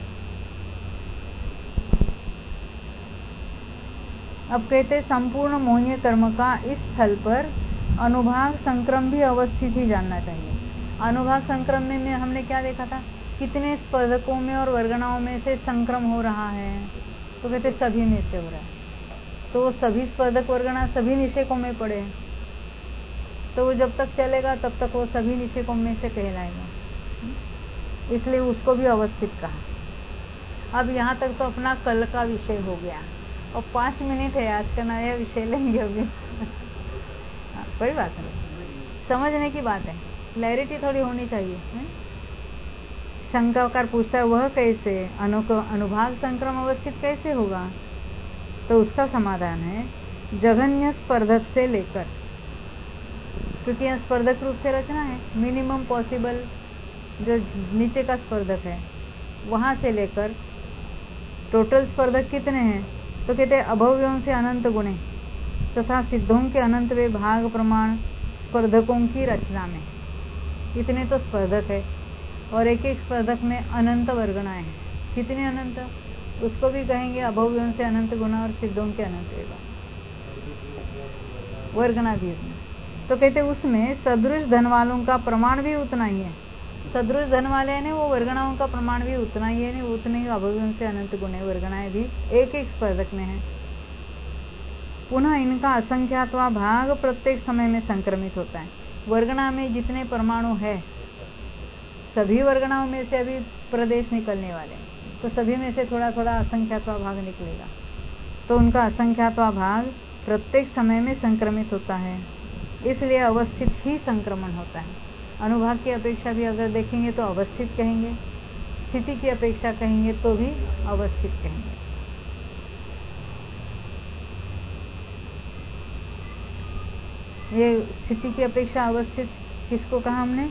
अब कहते संपूर्ण मोहनीय कर्म का इस स्थल पर अनुभाग संक्रम भी अवस्थित ही जानना चाहिए। अनुभाग संक्रम में हमने क्या देखा था, कितने स्पर्धकों में और वर्गणाओं में से संक्रम हो रहा है, तो कहते सभी में से हो रहा है। तो सभी स्पर्धक वर्गणा सभी निषेकों में पड़े, तो वो जब तक चलेगा तब तक वो सभी निषेकों में से कहलाएगा, इसलिए उसको भी अवस्थित कहा। अब यहाँ तक तो अपना कल का विषय हो गया और 5 मिनट है, आज का नया विषय लेंगे अभी। कोई बात नहीं, समझने की बात है, क्लैरिटी थोड़ी होनी चाहिए। शंकाकार पूछता है वह कैसे, अनुभाग संक्रम अवस्थित कैसे होगा, तो उसका समाधान है जघन्य स्पर्धक से लेकर, क्योंकि यह स्पर्धक रूप से रचना है, मिनिमम पॉसिबल जो नीचे का स्पर्धक है वहां से लेकर टोटल स्पर्धक कितने हैं, तो कहते हैं अभव्यों से अनंत गुणे तथा सिद्धों के अनंत वे भाग प्रमाण स्पर्धकों की रचना में। इतने तो स्पर्धक है और एक एक स्पर्धक में अनंत वर्गणाएं हैं। कितने अनंत, उसको भी कहेंगे अभव्यों से अनंत गुणा और सिद्धों के अनंत वे वर्गणा भी उसमें। तो कहते उसमें सदृश धन वालों का प्रमाण भी उतना ही है। सदृश धन वाले हैं वो वर्गणाओं का प्रमाण भी उतना ही है, उतने ही अभव्यों से अनंत गुणे वर्गणाएं भी एक एक स्पर्धक में है। पुनः इनका असंख्यात्वा भाग प्रत्येक समय में संक्रमित होता है। वर्गणा में जितने परमाणु है सभी वर्गणाओं में से अभी प्रदेश निकलने वाले, तो सभी में से थोड़ा थोड़ा असंख्यात्वा भाग निकलेगा, तो उनका असंख्यात्वा भाग प्रत्येक समय में संक्रमित होता है, इसलिए अवस्थित ही संक्रमण होता है। अनुभाग की अपेक्षा भी अगर देखेंगे तो अवस्थित कहेंगे, स्थिति की अपेक्षा कहेंगे तो भी अवस्थित कहेंगे। ये स्थिति की अपेक्षा अवस्थित किसको कहा हमने,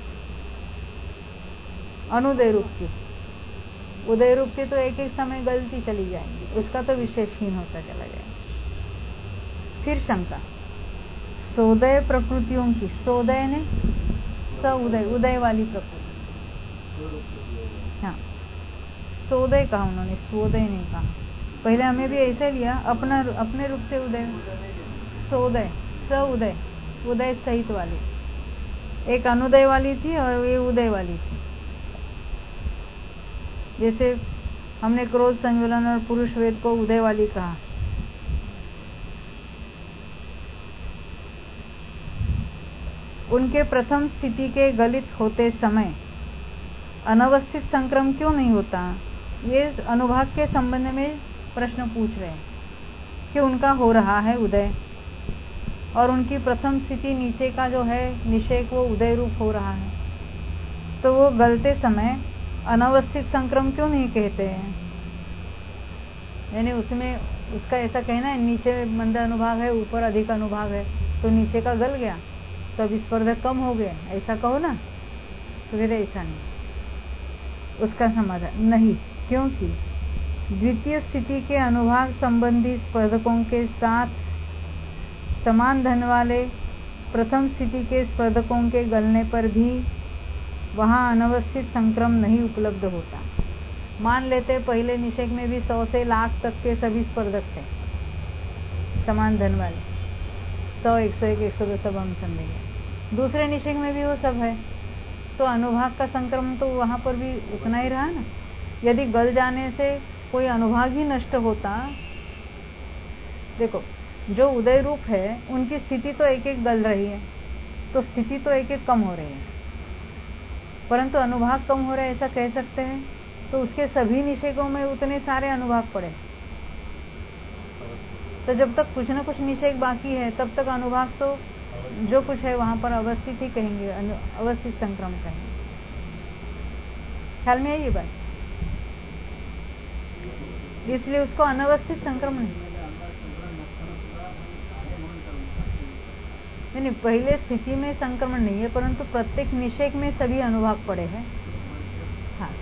अनुदय रूप की। उदय रूप की तो एक एक समय गलती चली जाएंगी, उसका तो विशेषहीन होता चला जाएगा। फिर शंका सोदय प्रकृतियों की, सोदय ने सउदय, उदय वाली प्रकृति, हाँ सोदय कहा उन्होंने, स्वोदय नहीं कहा। पहले हमें भी ऐसे लिया अपने रूप से उदय, सोदय सउदय, उदय सहित वाली, एक अनुदय वाली थी और ये उदय वाली थी। जैसे हमने क्रोध संज्वलन और पुरुष वेद को उदय वाली कहा, उनके प्रथम स्थिति के गलित होते समय अनवस्थित संक्रम क्यों नहीं होता, ये अनुभाग के संबंध में प्रश्न पूछ रहे हैं कि उनका हो रहा है उदय और उनकी प्रथम स्थिति नीचे का जो है निषेक वो उदय रूप हो रहा है, तो वो गलते समय अनवस्थित संक्रम क्यों नहीं कहते हैं। यानी उसमें उसका ऐसा कहना है नीचे मंद अनुभाग है ऊपर अधिक अनुभाग है, तो नीचे का गल गया तो अब स्पर्धक कम हो गए, ऐसा कहो ना, तो फिर ऐसा नहीं। उसका समाधान नहीं, क्योंकि द्वितीय स्थिति के अनुभाग संबंधी स्पर्धकों के साथ समान धन वाले प्रथम स्थिति के स्पर्धकों के गलने पर भी वहां अनवस्थित संक्रम नहीं उपलब्ध होता। मान लेते पहले निषेक में भी 100 से लाख तक के सभी स्पर्धक थे समान धन वाले, 100, 101, 102 सब हम समझेंगे। दूसरे निषेक में भी वो सब है, तो अनुभाग का संक्रमण तो वहां पर भी उतना ही रहा ना। यदि गल जाने से कोई अनुभाग ही नष्ट होता, देखो जो उदय रूप है उनकी स्थिति तो एक एक गल रही है, तो स्थिति तो एक एक कम हो रही है, परंतु अनुभाग कम हो रहा है ऐसा कह सकते हैं, तो उसके सभी निषेकों में उतने सारे अनुभाग पड़े, तो जब तक कुछ न कुछ निषेक बाकी है तब तक अनुभाग तो जो कुछ है वहां पर अवस्थित ही कहेंगे, अवस्थित संक्रम कहेंगे। ख्याल में है ये बात, इसलिए उसको अनवस्थित संक्रमण नहीं, पहले स्थिति में संक्रमण नहीं है, परंतु प्रत्येक निषेक में सभी अनुभाग पड़े हैं। हाँ,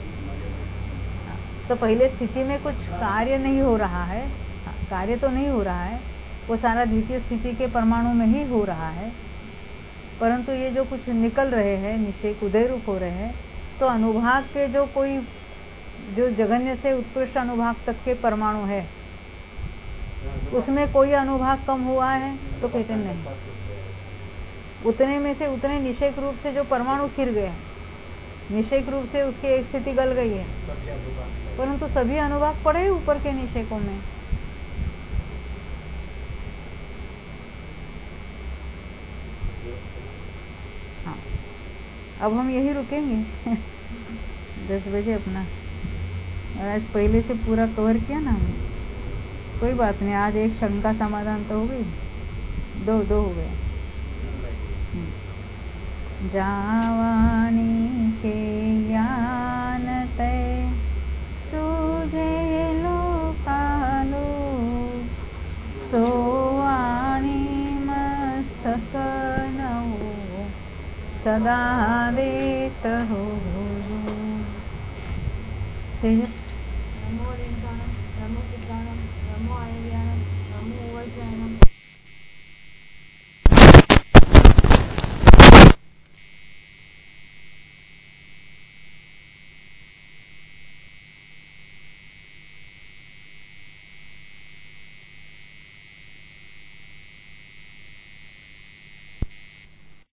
तो पहले स्थिति में कुछ कार्य नहीं हो रहा है, हाँ, कार्य तो नहीं हो रहा है, वो सारा द्वितीय स्थिति के परमाणु में ही हो रहा है, परंतु ये जो कुछ निकल रहे हैं निषेक उदय रूप हो रहे हैं, तो अनुभाग के जो जघन्य से उत्कृष्ट अनुभाग तक के परमाणु है, उसमें कोई अनुभाग कम हुआ है तो कहते नहीं, उतने में से उतने निषेक रूप से जो परमाणु खिर गए हैं, निषेक रूप से उसकी एक स्थिति गल गई है, परंतु सभी अनुभाग पड़े ऊपर के निषेकों में। हाँ, अब हम यही रुकेंगे 10 बजे अपना, आज पहले से पूरा कवर किया ना हमने, कोई बात नहीं, आज एक शंका समाधान तो हो गई, दो हो गए। जावानी के यान तय सूझे लोकालो, सोवाणी मस्तक नवो सदा देत हो।